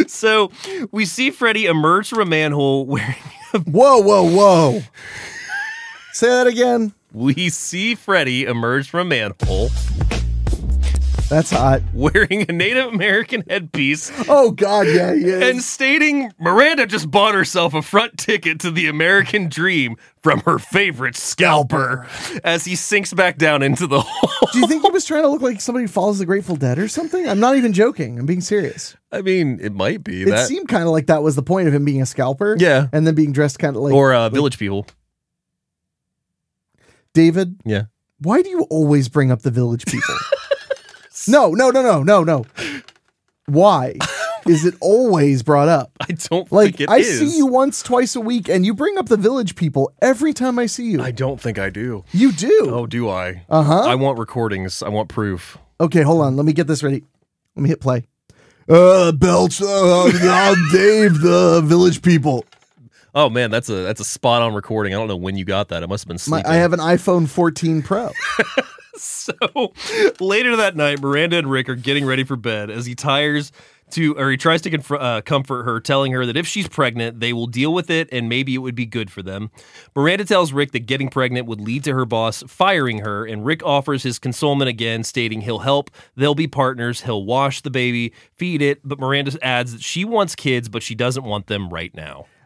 So we see Freddie emerge from a manhole wearing. Whoa, whoa, whoa. Say that again. We see Freddie emerge from a manhole That's hot. wearing a Native American headpiece. Oh God, yeah, he is. And stating Miranda just bought herself a front ticket to the American dream from her favorite scalper as he sinks back down into the hole. Do you think he was trying to look like somebody who follows the Grateful Dead or something? I'm not even joking. I'm being serious. I mean, it might be It that. seemed kind of like that was the point of him being a scalper. Yeah. And then being dressed kind of like or uh, Village People. David. Yeah. Why do you always bring up the Village People? no, no, no, no, no, no. Why is it always brought up? I don't Like, think it I is. see you once, twice a week, and you bring up the Village People every time I see you. I don't think I do. you do. Oh, do I? Uh-huh. I want recordings. I want proof. Okay, hold on. Let me get this ready. Let me hit play. Uh, Belch, uh, uh, Dave, the Village People. Oh man, that's a that's a spot on recording. I don't know when you got that. It must have been My, sleeping. I have an iPhone fourteen Pro. So later that night, Miranda and Rick are getting ready for bed as he tires to, or he tries to conf- uh, comfort her, telling her that if she's pregnant, they will deal with it and maybe it would be good for them. Miranda tells Rick that getting pregnant would lead to her boss firing her, and Rick offers his consolement again, stating he'll help, they'll be partners, he'll wash the baby, feed it, but Miranda adds that she wants kids, but she doesn't want them right now.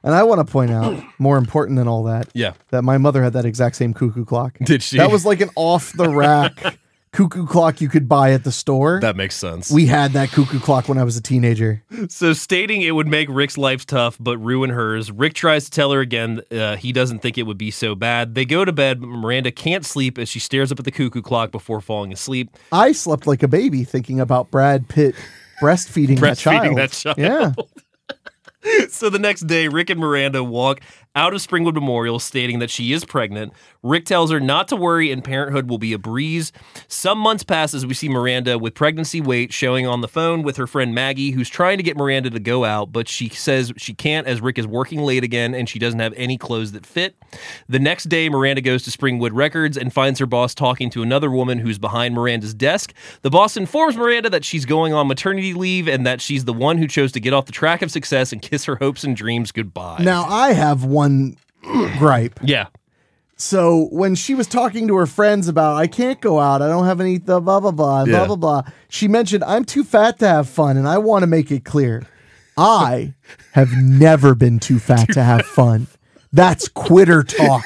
And I want to point out, more important than all that, Yeah. that my mother had that exact same cuckoo clock. Did she? That was like an off-the-rack cuckoo clock you could buy at the store. That makes sense. We had that cuckoo clock when I was a teenager. So stating it would make Rick's life tough, but ruin hers, Rick tries to tell her again uh, he doesn't think it would be so bad. They go to bed, but Miranda can't sleep as she stares up at the cuckoo clock before falling asleep. I slept like a baby thinking about Brad Pitt breastfeeding, that child. Breastfeeding that child. Yeah. So the next day, Rick and Miranda walk out of Springwood Memorial stating that she is pregnant. Rick tells her not to worry and parenthood will be a breeze. Some months pass as we see Miranda with pregnancy weight showing on the phone with her friend Maggie, who's trying to get Miranda to go out, but she says she can't as Rick is working late again and she doesn't have any clothes that fit. The next day, Miranda goes to Springwood Records and finds her boss talking to another woman who's behind Miranda's desk. The boss informs Miranda that she's going on maternity leave and that she's the one who chose to get off the track of success and kiss her hopes and dreams goodbye. Now, I have one gripe. Yeah. So when she was talking to her friends about, I can't go out, I don't have any, the blah, blah, blah, Yeah. blah, blah, blah, she mentioned, I'm too fat to have fun, and I want to make it clear. I have never been too fat to have fun. That's quitter talk.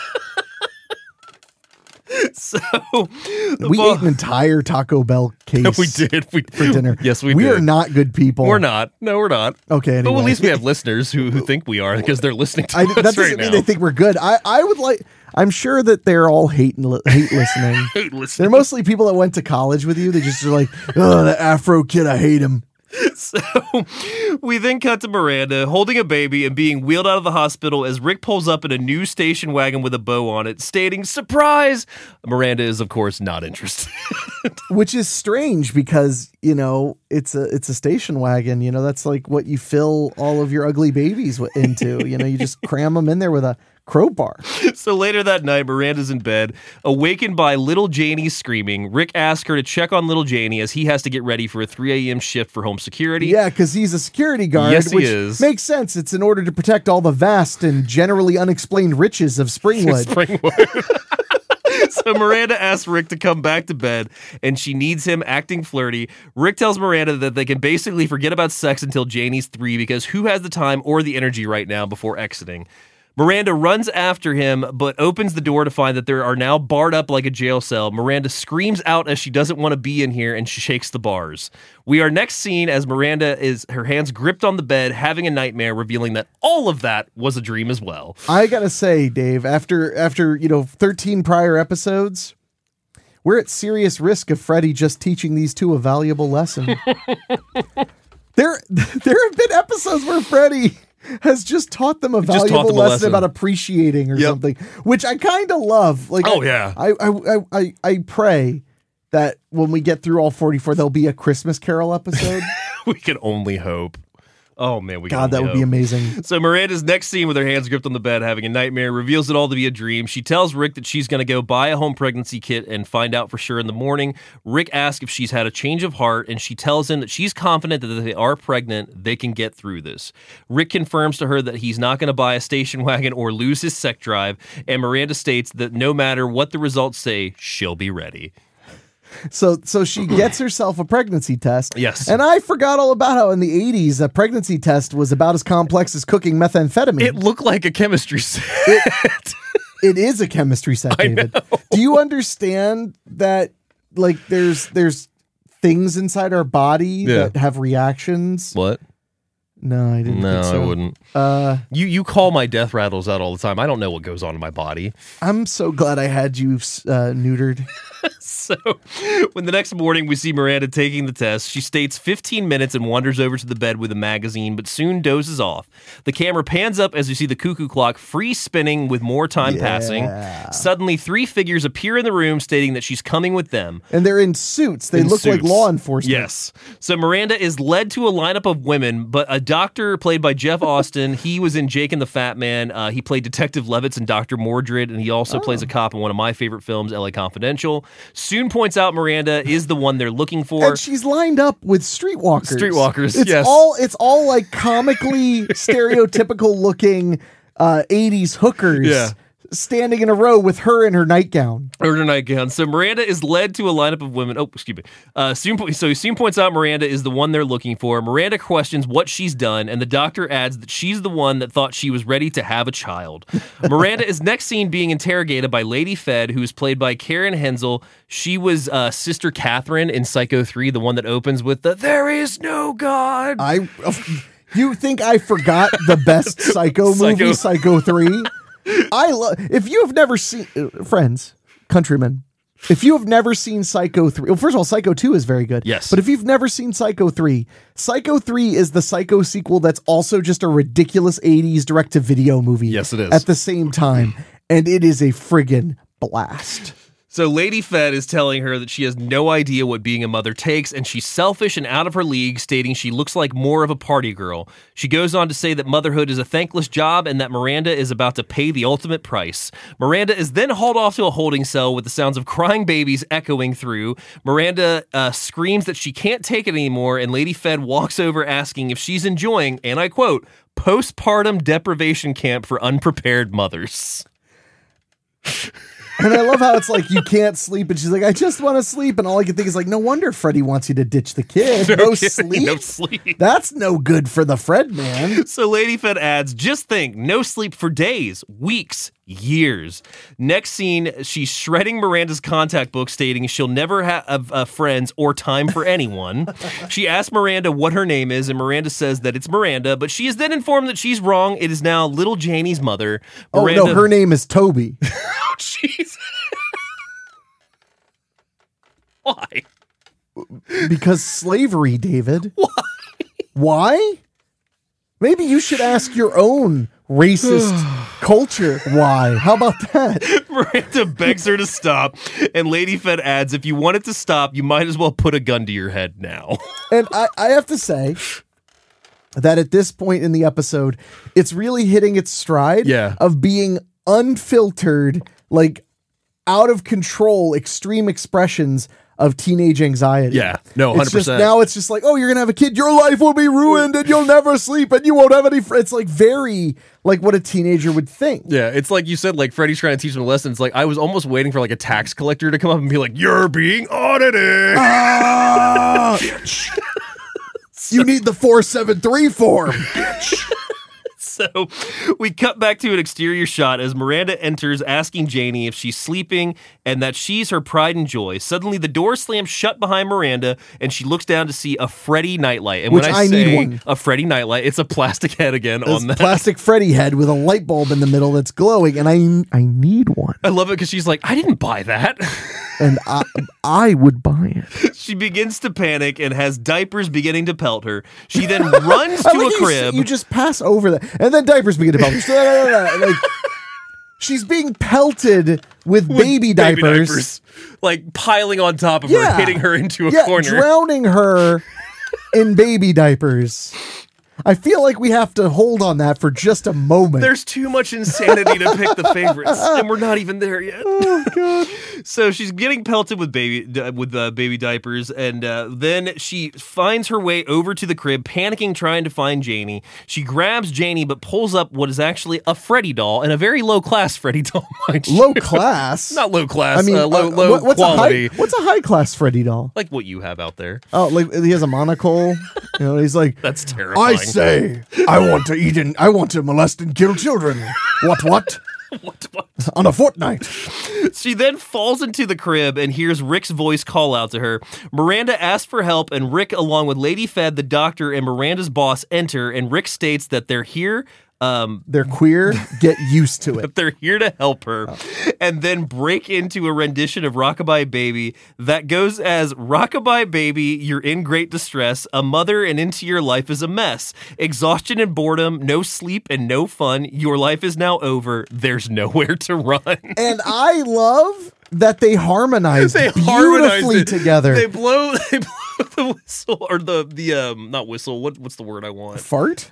So We well, ate an entire Taco Bell case we did. We, for dinner. Yes, we, we did. are not good people. We're not. No, we're not. Okay, But anyway. at least we have listeners who, who think we are because they're listening to I, us that doesn't right mean now. they think we're good. I, I would like, I'm sure that they're all hate, and li- hate listening. Hate They're listening. mostly people that went to college with you. They just are like, oh, that Afro kid, I hate him. So we then cut to Miranda holding a baby and being wheeled out of the hospital as Rick pulls up in a new station wagon with a bow on it, stating, surprise! Miranda is, of course, not interested. Which is strange because, you know, it's a it's a station wagon. You know, that's like what you fill all of your ugly babies wi- into. You know, you just cram them in there with a crowbar. So later that night, Miranda's in bed, awakened by little Janie screaming. Rick asks her to check on little Janie as he has to get ready for a three a.m. shift for home security. Yeah, because he's a security guard, Yes, he which is. makes sense. It's in order to protect all the vast and generally unexplained riches of Springwood. Springwood. So Miranda asks Rick to come back to bed, and she needs him acting flirty. Rick tells Miranda that they can basically forget about sex until Janie's three because who has the time or the energy right now before exiting? Miranda runs after him, but opens the door to find that there are now barred up like a jail cell. Miranda screams out as she doesn't want to be in here, and she shakes the bars. We are next seen as Miranda is her hands gripped on the bed, having a nightmare, revealing that all of that was a dream as well. I gotta say, Dave, after after you know thirteen prior episodes, we're at serious risk of Freddy just teaching these two a valuable lesson. there, there have been episodes where Freddy has just taught them a Just taught valuable them a lesson, lesson. about appreciating or Yep. something, which I kind of love. Like, Oh, I, yeah. I, I, I, I, I pray that when we get through all forty-four, there'll be a Christmas Carol episode. We can only hope. Oh, man, we can God, that only would be hope. amazing. So Miranda's next scene with her hands gripped on the bed, having a nightmare, reveals it all to be a dream. She tells Rick that she's going to go buy a home pregnancy kit and find out for sure in the morning. Rick asks if she's had a change of heart, and she tells him that she's confident that if they are pregnant, they can get through this. Rick confirms to her that he's not going to buy a station wagon or lose his sex drive, and Miranda states that no matter what the results say, she'll be ready. So so she gets herself a pregnancy test. Yes. And I forgot all about how in the eighties a pregnancy test was about as complex as cooking methamphetamine. It looked like a chemistry set. It is a chemistry set, I David. know. Do you understand that like there's there's things inside our body Yeah. that have reactions? What? No, I didn't No, think so. I wouldn't. Uh You you call my death rattles out all the time. I don't know what goes on in my body. I'm so glad I had you uh, neutered. So, when the next morning we see Miranda taking the test, she states fifteen minutes and wanders over to the bed with a magazine, but soon dozes off. The camera pans up as we see the cuckoo clock free spinning with more time Yeah. passing. Suddenly, three figures appear in the room stating that she's coming with them. And they're in suits. They In look like suits. law enforcement. Yes. So Miranda is led to a lineup of women, but a doctor played by Jeff Austin, he was in Jake and the Fat Man. Uh, he played Detective Levitz and Doctor Mordred, and he also plays a cop in one of my favorite films, L A Confidential. Soon points out Miranda is the one they're looking for. And she's lined up with streetwalkers. Streetwalkers, It's yes. all it's all like comically stereotypical looking uh, eighties hookers. Yeah. standing in a row with her in her nightgown. Or her nightgown. So Miranda is led to a lineup of women. Oh, excuse me. Uh, soon, so he soon points out Miranda is the one they're looking for. Miranda questions what she's done, and the doctor adds that she's the one that thought she was ready to have a child. Miranda is next seen being interrogated by Lady Fed, who is played by Karen Hensel. She was uh, Sister Catherine in Psycho three, the one that opens with the "There is no God." I, you think I forgot the best Psycho movie, Psycho, Psycho three? I love. If you have never seen, uh, friends, countrymen, if you have never seen Psycho three, well, first of all, Psycho two is very good. Yes. But if you've never seen Psycho three, Psycho three is the Psycho sequel that's also just a ridiculous eighties direct-to-video movie. Yes, it is. At the same time. And it is a friggin' blast. So Lady Fed is telling her that she has no idea what being a mother takes, and she's selfish and out of her league, stating she looks like more of a party girl. She goes on to say that motherhood is a thankless job and that Miranda is about to pay the ultimate price. Miranda is then hauled off to a holding cell with the sounds of crying babies echoing through. Miranda uh, screams that she can't take it anymore, and Lady Fed walks over asking if she's enjoying, and I quote, postpartum deprivation camp for unprepared mothers. And I love how it's like, you can't sleep. And she's like, I just want to sleep. And all I can think is like, no wonder Freddie wants you to ditch the kid. No, no sleep? No sleep. That's no good for the Fred man. So Lady Fed adds, just think, no sleep for days, weeks, years. Next scene, she's shredding Miranda's contact book, stating she'll never have uh, friends or time for anyone. She asks Miranda what her name is, and Miranda says that it's Miranda, but she is then informed that she's wrong. It is now little Janie's mother. Miranda- oh, no, her name is Toby. Oh, jeez. Why? Because slavery, David. Why? Why? Maybe you should ask your own racist culture why. How about that? Miranda begs her to stop, and Lady Fed adds, if you want it to stop, you might as well put a gun to your head now. And I, I have to say that at this point in the episode, it's really hitting its stride Yeah. of being unfiltered, like out of control, extreme expressions of teenage anxiety. Yeah, no, one hundred percent. It's just, now it's just like, oh, you're gonna have a kid, your life will be ruined, and you'll never sleep, and you won't have any friends. It's like very like what a teenager would think. Yeah, it's like you said, like Freddie's trying to teach them a lesson. It's like I was almost waiting for like a tax collector to come up and be like, "You're being audited." Ah, you need the four seven three form. So we cut back to an exterior shot as Miranda enters, asking Janie if she's sleeping and that she's her pride and joy. Suddenly, the door slams shut behind Miranda, and she looks down to see a Freddy nightlight. And Which when I, I say need one. a Freddy nightlight, it's a plastic head again This on that. plastic Freddy head with a light bulb in the middle that's glowing, and I I need one. I love it because she's like, I didn't buy that. And I I would buy it. She begins to panic and has diapers beginning to pelt her. She then runs to I like a you, crib. You just pass over that, and then diapers begin to pelt her. Like, she's being pelted with, with baby, baby diapers. diapers, like piling on top of Yeah. her, hitting her into a yeah, corner. drowning her in baby diapers. I feel like we have to hold on that for just a moment. There's too much insanity to pick the favorites, and we're not even there yet. Oh God! So she's getting pelted with baby uh, with uh, baby diapers, and uh, then she finds her way over to the crib, panicking, trying to find Janie. She grabs Janie, but pulls up what is actually a Freddy doll, and a very low class Freddy doll, mind you. Low class, Not low class. I mean, uh, low, uh, low what- what's quality, A high, what's a high class Freddy doll? like what you have out there. Oh, like he has a monocle. You know, he's like, That's terrifying. I say, I want to eat and I want to molest and kill children. What? What? What, what? On a fortnight. She then falls into the crib and hears Rick's voice call out to her. Miranda asks for help, and Rick, along with Lady Fed, the doctor, and Miranda's boss, enter, and Rick states that they're here um, They're queer. Get used to it. that they're here to help her, and then break into a rendition of Rockabye Baby that goes as, Rockabye Baby, you're in great distress, a mother and into your life is a mess, exhaustion and boredom, no sleep and no fun, your life is now over, there's nowhere to run. And I love that they harmonized They beautifully harmonized it. together. They blow, they blow the whistle, or the, the um, not whistle, what, what's the word I want? Fart?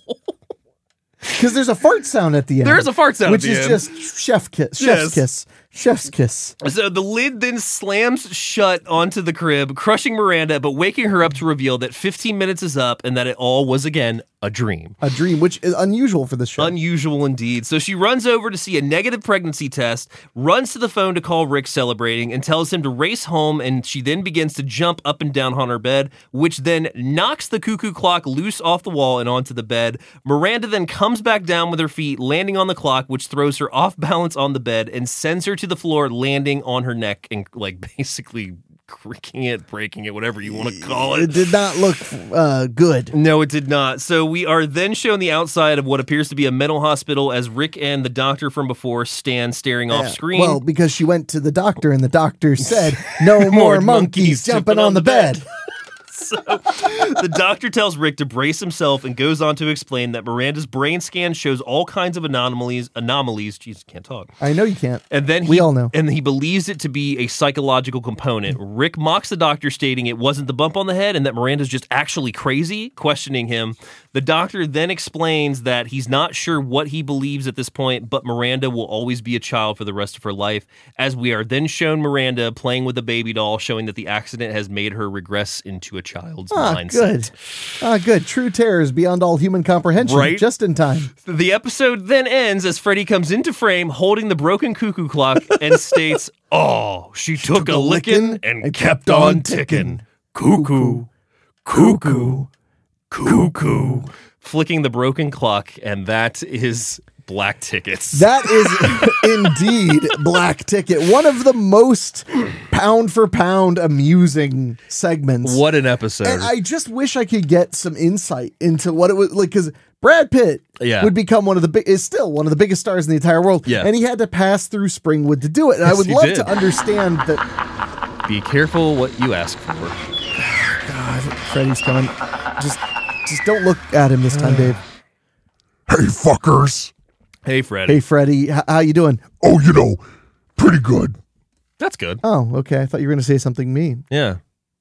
Because there's a fart sound at the end. There is a fart sound which at the is end. just chef kiss, chef's Yes. kiss, Chef's kiss. So the lid then slams shut onto the crib, crushing Miranda, but waking her up to reveal that fifteen minutes is up and that it all was, again, a dream. A dream, which is unusual for this show. Unusual indeed. So she runs over to see a negative pregnancy test, runs to the phone to call Rick celebrating, and tells him to race home, and she then begins to jump up and down on her bed, which then knocks the cuckoo clock loose off the wall and onto the bed. Miranda then comes back down with her feet, landing on the clock, which throws her off balance on the bed and sends her to the floor, landing on her neck and, like, basically creaking it, breaking it, whatever you want to call it. It did not look uh, good. No, it did not. So we are then shown the outside of what appears to be a mental hospital as Rick and the doctor from before stand staring off Yeah. screen. Well, because she went to the doctor and the doctor said, no more, More monkeys, monkeys jumping on the bed. So the doctor tells Rick to brace himself and goes on to explain that Miranda's brain scan shows all kinds of anomalies. Anomalies. Jeez, can't talk. I know you can't. And then he, We all know. And he believes it to be a psychological component. Rick mocks the doctor, stating it wasn't the bump on the head and that Miranda's just actually crazy, questioning him. The doctor then explains that he's not sure what he believes at this point, but Miranda will always be a child for the rest of her life, as we are then shown Miranda playing with a baby doll, showing that the accident has made her regress into a child's Ah, mindset. good. Ah, good. True terrors beyond all human comprehension. Right? Just in time. The episode then ends as Freddy comes into frame holding the broken cuckoo clock and states, "Oh, she took, took a a licking licking and, and kept kept on on ticking. ticking. Cuckoo, cuckoo, cuckoo." Flicking the broken clock, and that is Black Tickets. That is indeed Black Ticket. One of the most pound for pound amusing segments. What an episode. And I just wish I could get some insight into what it was like, because Brad Pitt Yeah. would become one of the big is still one of the biggest stars in the entire world. Yeah. And he had to pass through Springwood to do it. And I Yes, would he love did. to understand that. Be careful what you ask for. God, Freddy's coming. Just just don't look at him this time, Dave. Hey, fuckers. Hey, Freddy. Hey, Freddy, h- how you doing? Oh, you know, pretty good. That's good. Oh, okay. I thought you were going to say something mean. Yeah.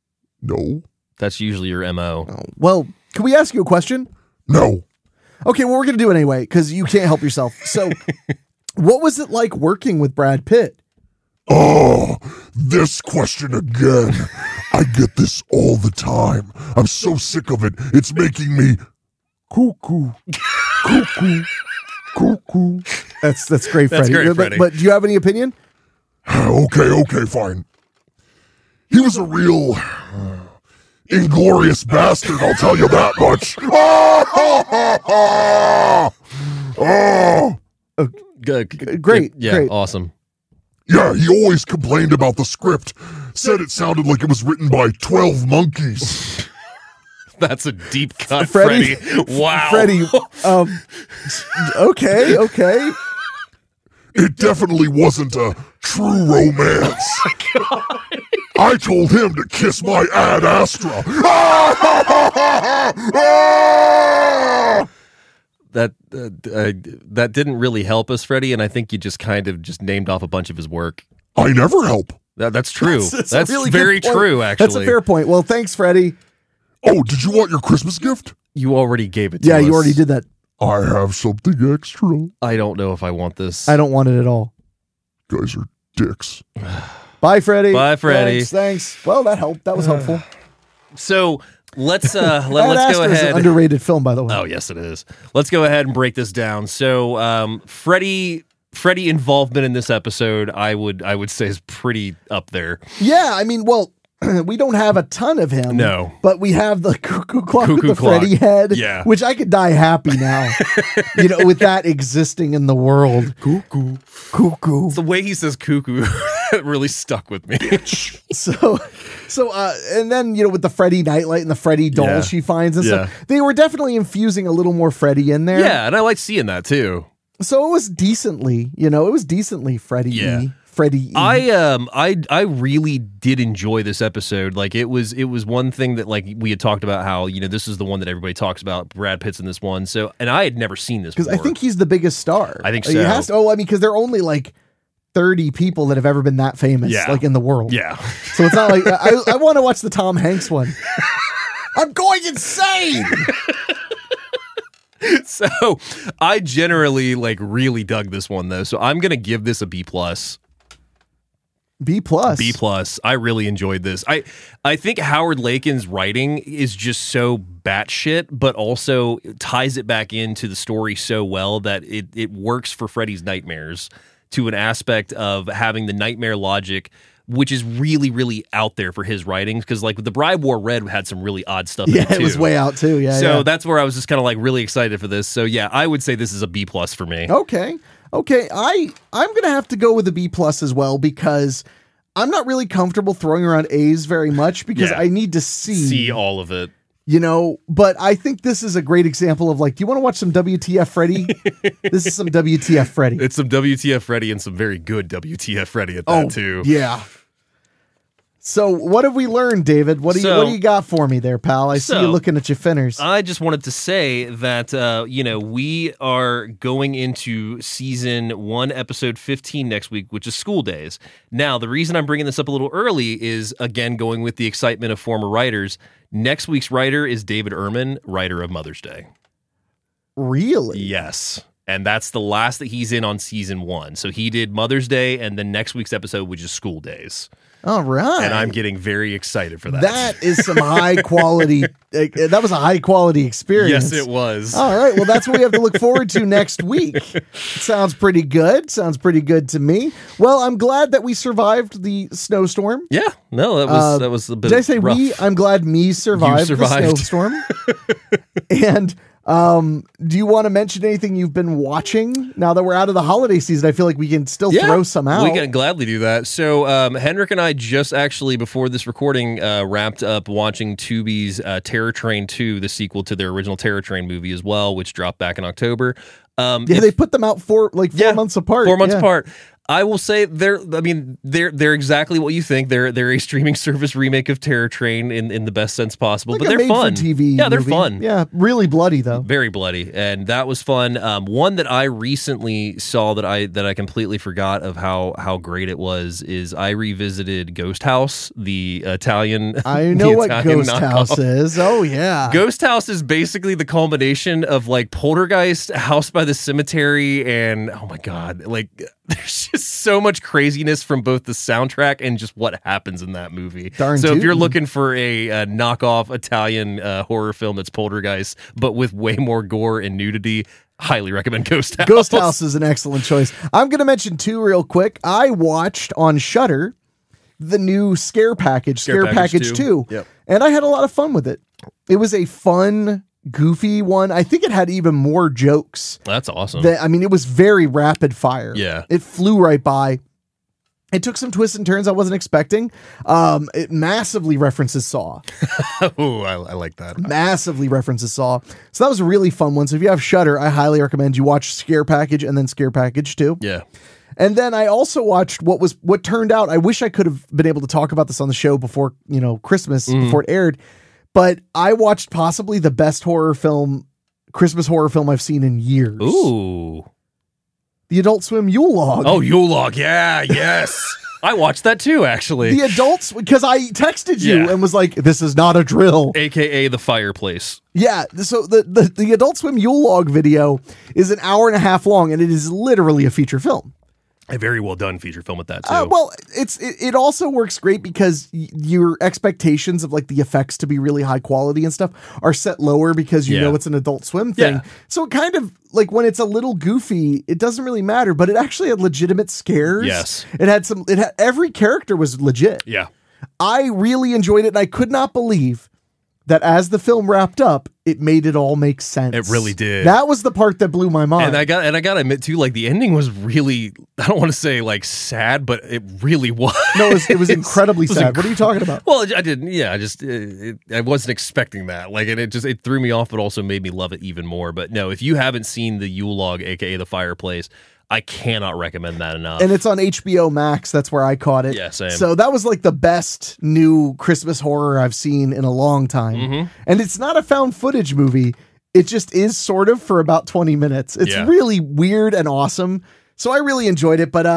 No. That's usually your M O. Oh, well, can we ask you a question? No. Okay, well, we're going to do it anyway because you can't help yourself. So, what was it like working with Brad Pitt? Oh, this question again. I get this all the time. I'm so sick of it. It's making me cuckoo, cuckoo, cuckoo. That's that's great, That's Freddie. great, but, Freddie. but do you have any opinion? Okay, okay, fine. He was a real uh, inglorious bastard, I'll tell you that much. Oh, oh, oh. Good. Great, Yeah, great. awesome. Yeah, he always complained about the script. Said it sounded like it was written by twelve monkeys. That's a deep cut, Freddie? Freddie. Wow. Freddie, um, okay, okay. It definitely wasn't a true romance. I told him to kiss my Ad Astra. That uh, uh, that didn't really help us, Freddie, and I think you just kind of just named off a bunch of his work. I never help. That, that's true. That's, That's, a really good very point. true, actually. That's a fair point. Well, thanks, Freddie. Oh, did you want your Christmas gift? You already gave it to Yeah, us. you already did that. I have something extra. I don't know if I want this. I don't want it at all. You guys are dicks. Bye, Freddie. Bye, Freddie. Thanks, thanks. Well, that helped. That was helpful. So let's uh, let, Ad let's go Astra is ahead. an underrated film, by the way. Oh, yes, it is. Let's go ahead and break this down. So, um, Freddie, Freddie involvement in this episode, I would, I would say, is pretty up there. Yeah, I mean, well, we don't have a ton of him. No. But we have the cuckoo clock Cuckoo with the clock. Freddy head. Yeah. Which I could die happy now. You know, with that existing in the world. Cuckoo, Cuckoo. the way he says cuckoo, it really stuck with me. So, so, uh, and then, you know, with the Freddy nightlight and the Freddy doll Yeah. she finds and Yeah. stuff, they were definitely infusing a little more Freddy in there. Yeah, and I like seeing that too. So it was decently, you know, it was decently Freddy. Yeah. Freddy. I um I I really did enjoy this episode. Like it was it was one thing that like we had talked about how, you know, this is the one that everybody talks about. Brad Pitt's in this one. So and I had never seen this because I before. think he's the biggest star. I think He so. has to, oh, I mean, because there are only like thirty people that have ever been that famous, Yeah. like in the world. Yeah. So it's not like I, I want to watch the Tom Hanks one. I'm going insane. So I generally like really dug this one though. So I'm gonna give this a B plus. B plus. B plus. I really enjoyed this. I I think Howard Lakin's writing is just so batshit, but also ties it back into the story so well that it it works for Freddy's nightmares to an aspect of having the nightmare logic, which is really, really out there for his writings. Because like The Bribe Wore Red had some really odd stuff in Yeah, it too. it was way out too. Yeah. So yeah. that's where I was just kind of like really excited for this. So yeah, I would say this is a B plus for me. Okay. Okay. I I'm gonna have to go with a B plus as well because I'm not really comfortable throwing around A's very much because Yeah. I need to see, See all of it. you know, but I think this is a great example of like, do you want to watch some W T F Freddy? This is some W T F Freddy. It's some W T F Freddy and some very good W T F Freddy at that oh, too. Yeah. So what have we learned, David? What do you So- what do you got for me there, pal? I see So- you looking at your finners. I just wanted to say that, uh, you know, we are going into season one, episode fifteen next week, which is School Days. Now, the reason I'm bringing this up a little early is, again, going with the excitement of former writers. Next week's writer is David Ehrman, writer of Mother's Day. Really? Yes. And that's the last that he's in on season one. So he did Mother's Day and then next week's episode, which is School Days. All right. And I'm getting very excited for that. That is some high quality. uh, that was a high quality experience. Yes, it was. All right. Well, that's what we have to look forward to next week. Sounds pretty good. Sounds pretty good to me. Well, I'm glad that we survived the snowstorm. Yeah. No, that was Uh, that was a bit Did I say rough. we? I'm glad me survived, survived. the snowstorm. And um, do you want to mention anything you've been watching now that we're out of the holiday season? I feel like we can still throw some out. We can gladly do that. So, um, Henrik and I just actually, before this recording, uh, wrapped up watching Tubi's uh, Terror Train two, the sequel to their original Terror Train movie as well, which dropped back in October. Um, Yeah, if- they put them out four like four Yeah, months apart. Four months Yeah. apart. I will say they're. I mean, they're they're exactly what you think. They're they're a streaming service remake of Terror Train in, in the best sense possible. Like but a they're fun. made-for-T V Yeah, they're movie. fun. Yeah, really bloody though. Very bloody, and that was fun. Um, one that I recently saw that I that I completely forgot of how how great it was is I revisited Ghost House, the Italian. I know the what Italian Ghost knockoff. House is. Oh yeah. Ghost House is basically the culmination of like Poltergeist, House by the Cemetery, and oh my god, like there's just so much craziness from both the soundtrack and just what happens in that movie. Darn so if you're tootin'. looking for a, uh knockoff Italian uh, horror film that's Poltergeist, but with way more gore and nudity, highly recommend Ghost House. Ghost House is an excellent choice. I'm going to mention two real quick. I watched on Shudder the new Scare Package, Scare, Scare Package, Package two, two. Yep. and I had a lot of fun with it. It was a fun, goofy one. I think it had even more jokes. That's awesome. That, I mean, it was very rapid fire. Yeah. It flew right by. It took some twists and turns I wasn't expecting. Um, it massively references Saw. oh, I, I like that. massively references Saw. So that was a really fun one. So if you have Shudder, I highly recommend you watch Scare Package and then Scare Package two. Yeah. And then I also watched what was what turned out. I wish I could have been able to talk about this on the show before, you know, Christmas, Mm. before it aired. But I watched possibly the best horror film, Christmas horror film I've seen in years. Ooh. The Adult Swim Yule Log. Oh, Yule Log. Yeah. Yes. I watched that too, actually. The adults, because I texted you Yeah. and was like, "This is not a drill." A K A the fireplace. Yeah, so the, the the Adult Swim Yule Log video is an hour and a half long, and it is literally a feature film. A very well done feature film with that too. Uh, well, it's it, it also works great because y- your expectations of like the effects to be really high quality and stuff are set lower because you Yeah. know it's an Adult Swim thing. Yeah. So it kind of like when it's a little goofy, it doesn't really matter. But it actually had legitimate scares. Yes. it had some. It had every character was legit. yeah. I really enjoyed it, and I could not believe that as the film wrapped up, it made it all make sense. It really did. That was the part that blew my mind. And I got and I gotta admit too, like the ending was really, I don't want to say like sad, but it really was. no, it was, it was incredibly It was sad. inc- what are you talking about? Well, I didn't. Yeah, I just it, it, I wasn't expecting that. Like, and it just it threw me off, but also made me love it even more. But no, if you haven't seen the Yule Log, aka the fireplace, I cannot recommend that enough. And it's on H B O Max. That's where I caught it. Yeah, same. So that was like the best new Christmas horror I've seen in a long time. Mm-hmm. And it's not a found footage movie. It just is sort of for about twenty minutes. It's Yeah. really weird and awesome. So I really enjoyed it. But uh,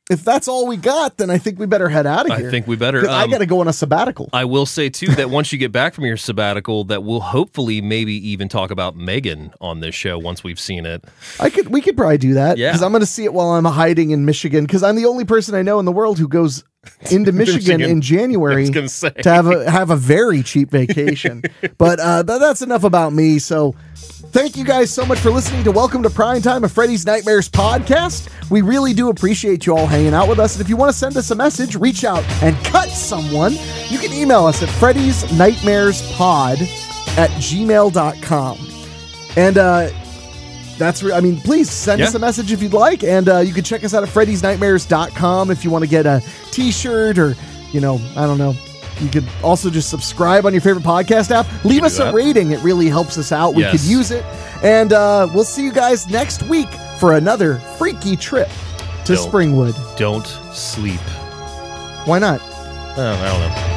if that's all we got, then I think we better head out of I here. think we better. 'Cause I Um, got to go on a sabbatical. I will say too that once you get back from your sabbatical, that we'll hopefully maybe even talk about Megan on this show once we've seen it. I could, we could probably do that. Yeah. Because I'm going to see it while I'm hiding in Michigan. Because I'm the only person I know in the world who goes into Michigan, Michigan. in January I was gonna say. to have a have a very cheap vacation. But uh, th- that's enough about me. So. Thank you guys so much for listening to Welcome to Prime Time, a Freddy's Nightmares podcast. We really do appreciate you all hanging out with us. And if you want to send us a message, reach out and cut someone, you can email us at Freddy's Nightmares Pod at gmail dot com. And uh, that's, re- I mean, please send Yeah. us a message if you'd like. And uh, you can check us out at Freddy's Nightmares dot com if you want to get a t-shirt or, you know, I don't know. You could also just subscribe on your favorite podcast app. Leave us a that. rating. It really helps us out. We Yes. could use it. And uh, we'll see you guys next week for another freaky trip to Don't. Springwood. Don't sleep. Why not? Oh, I don't know.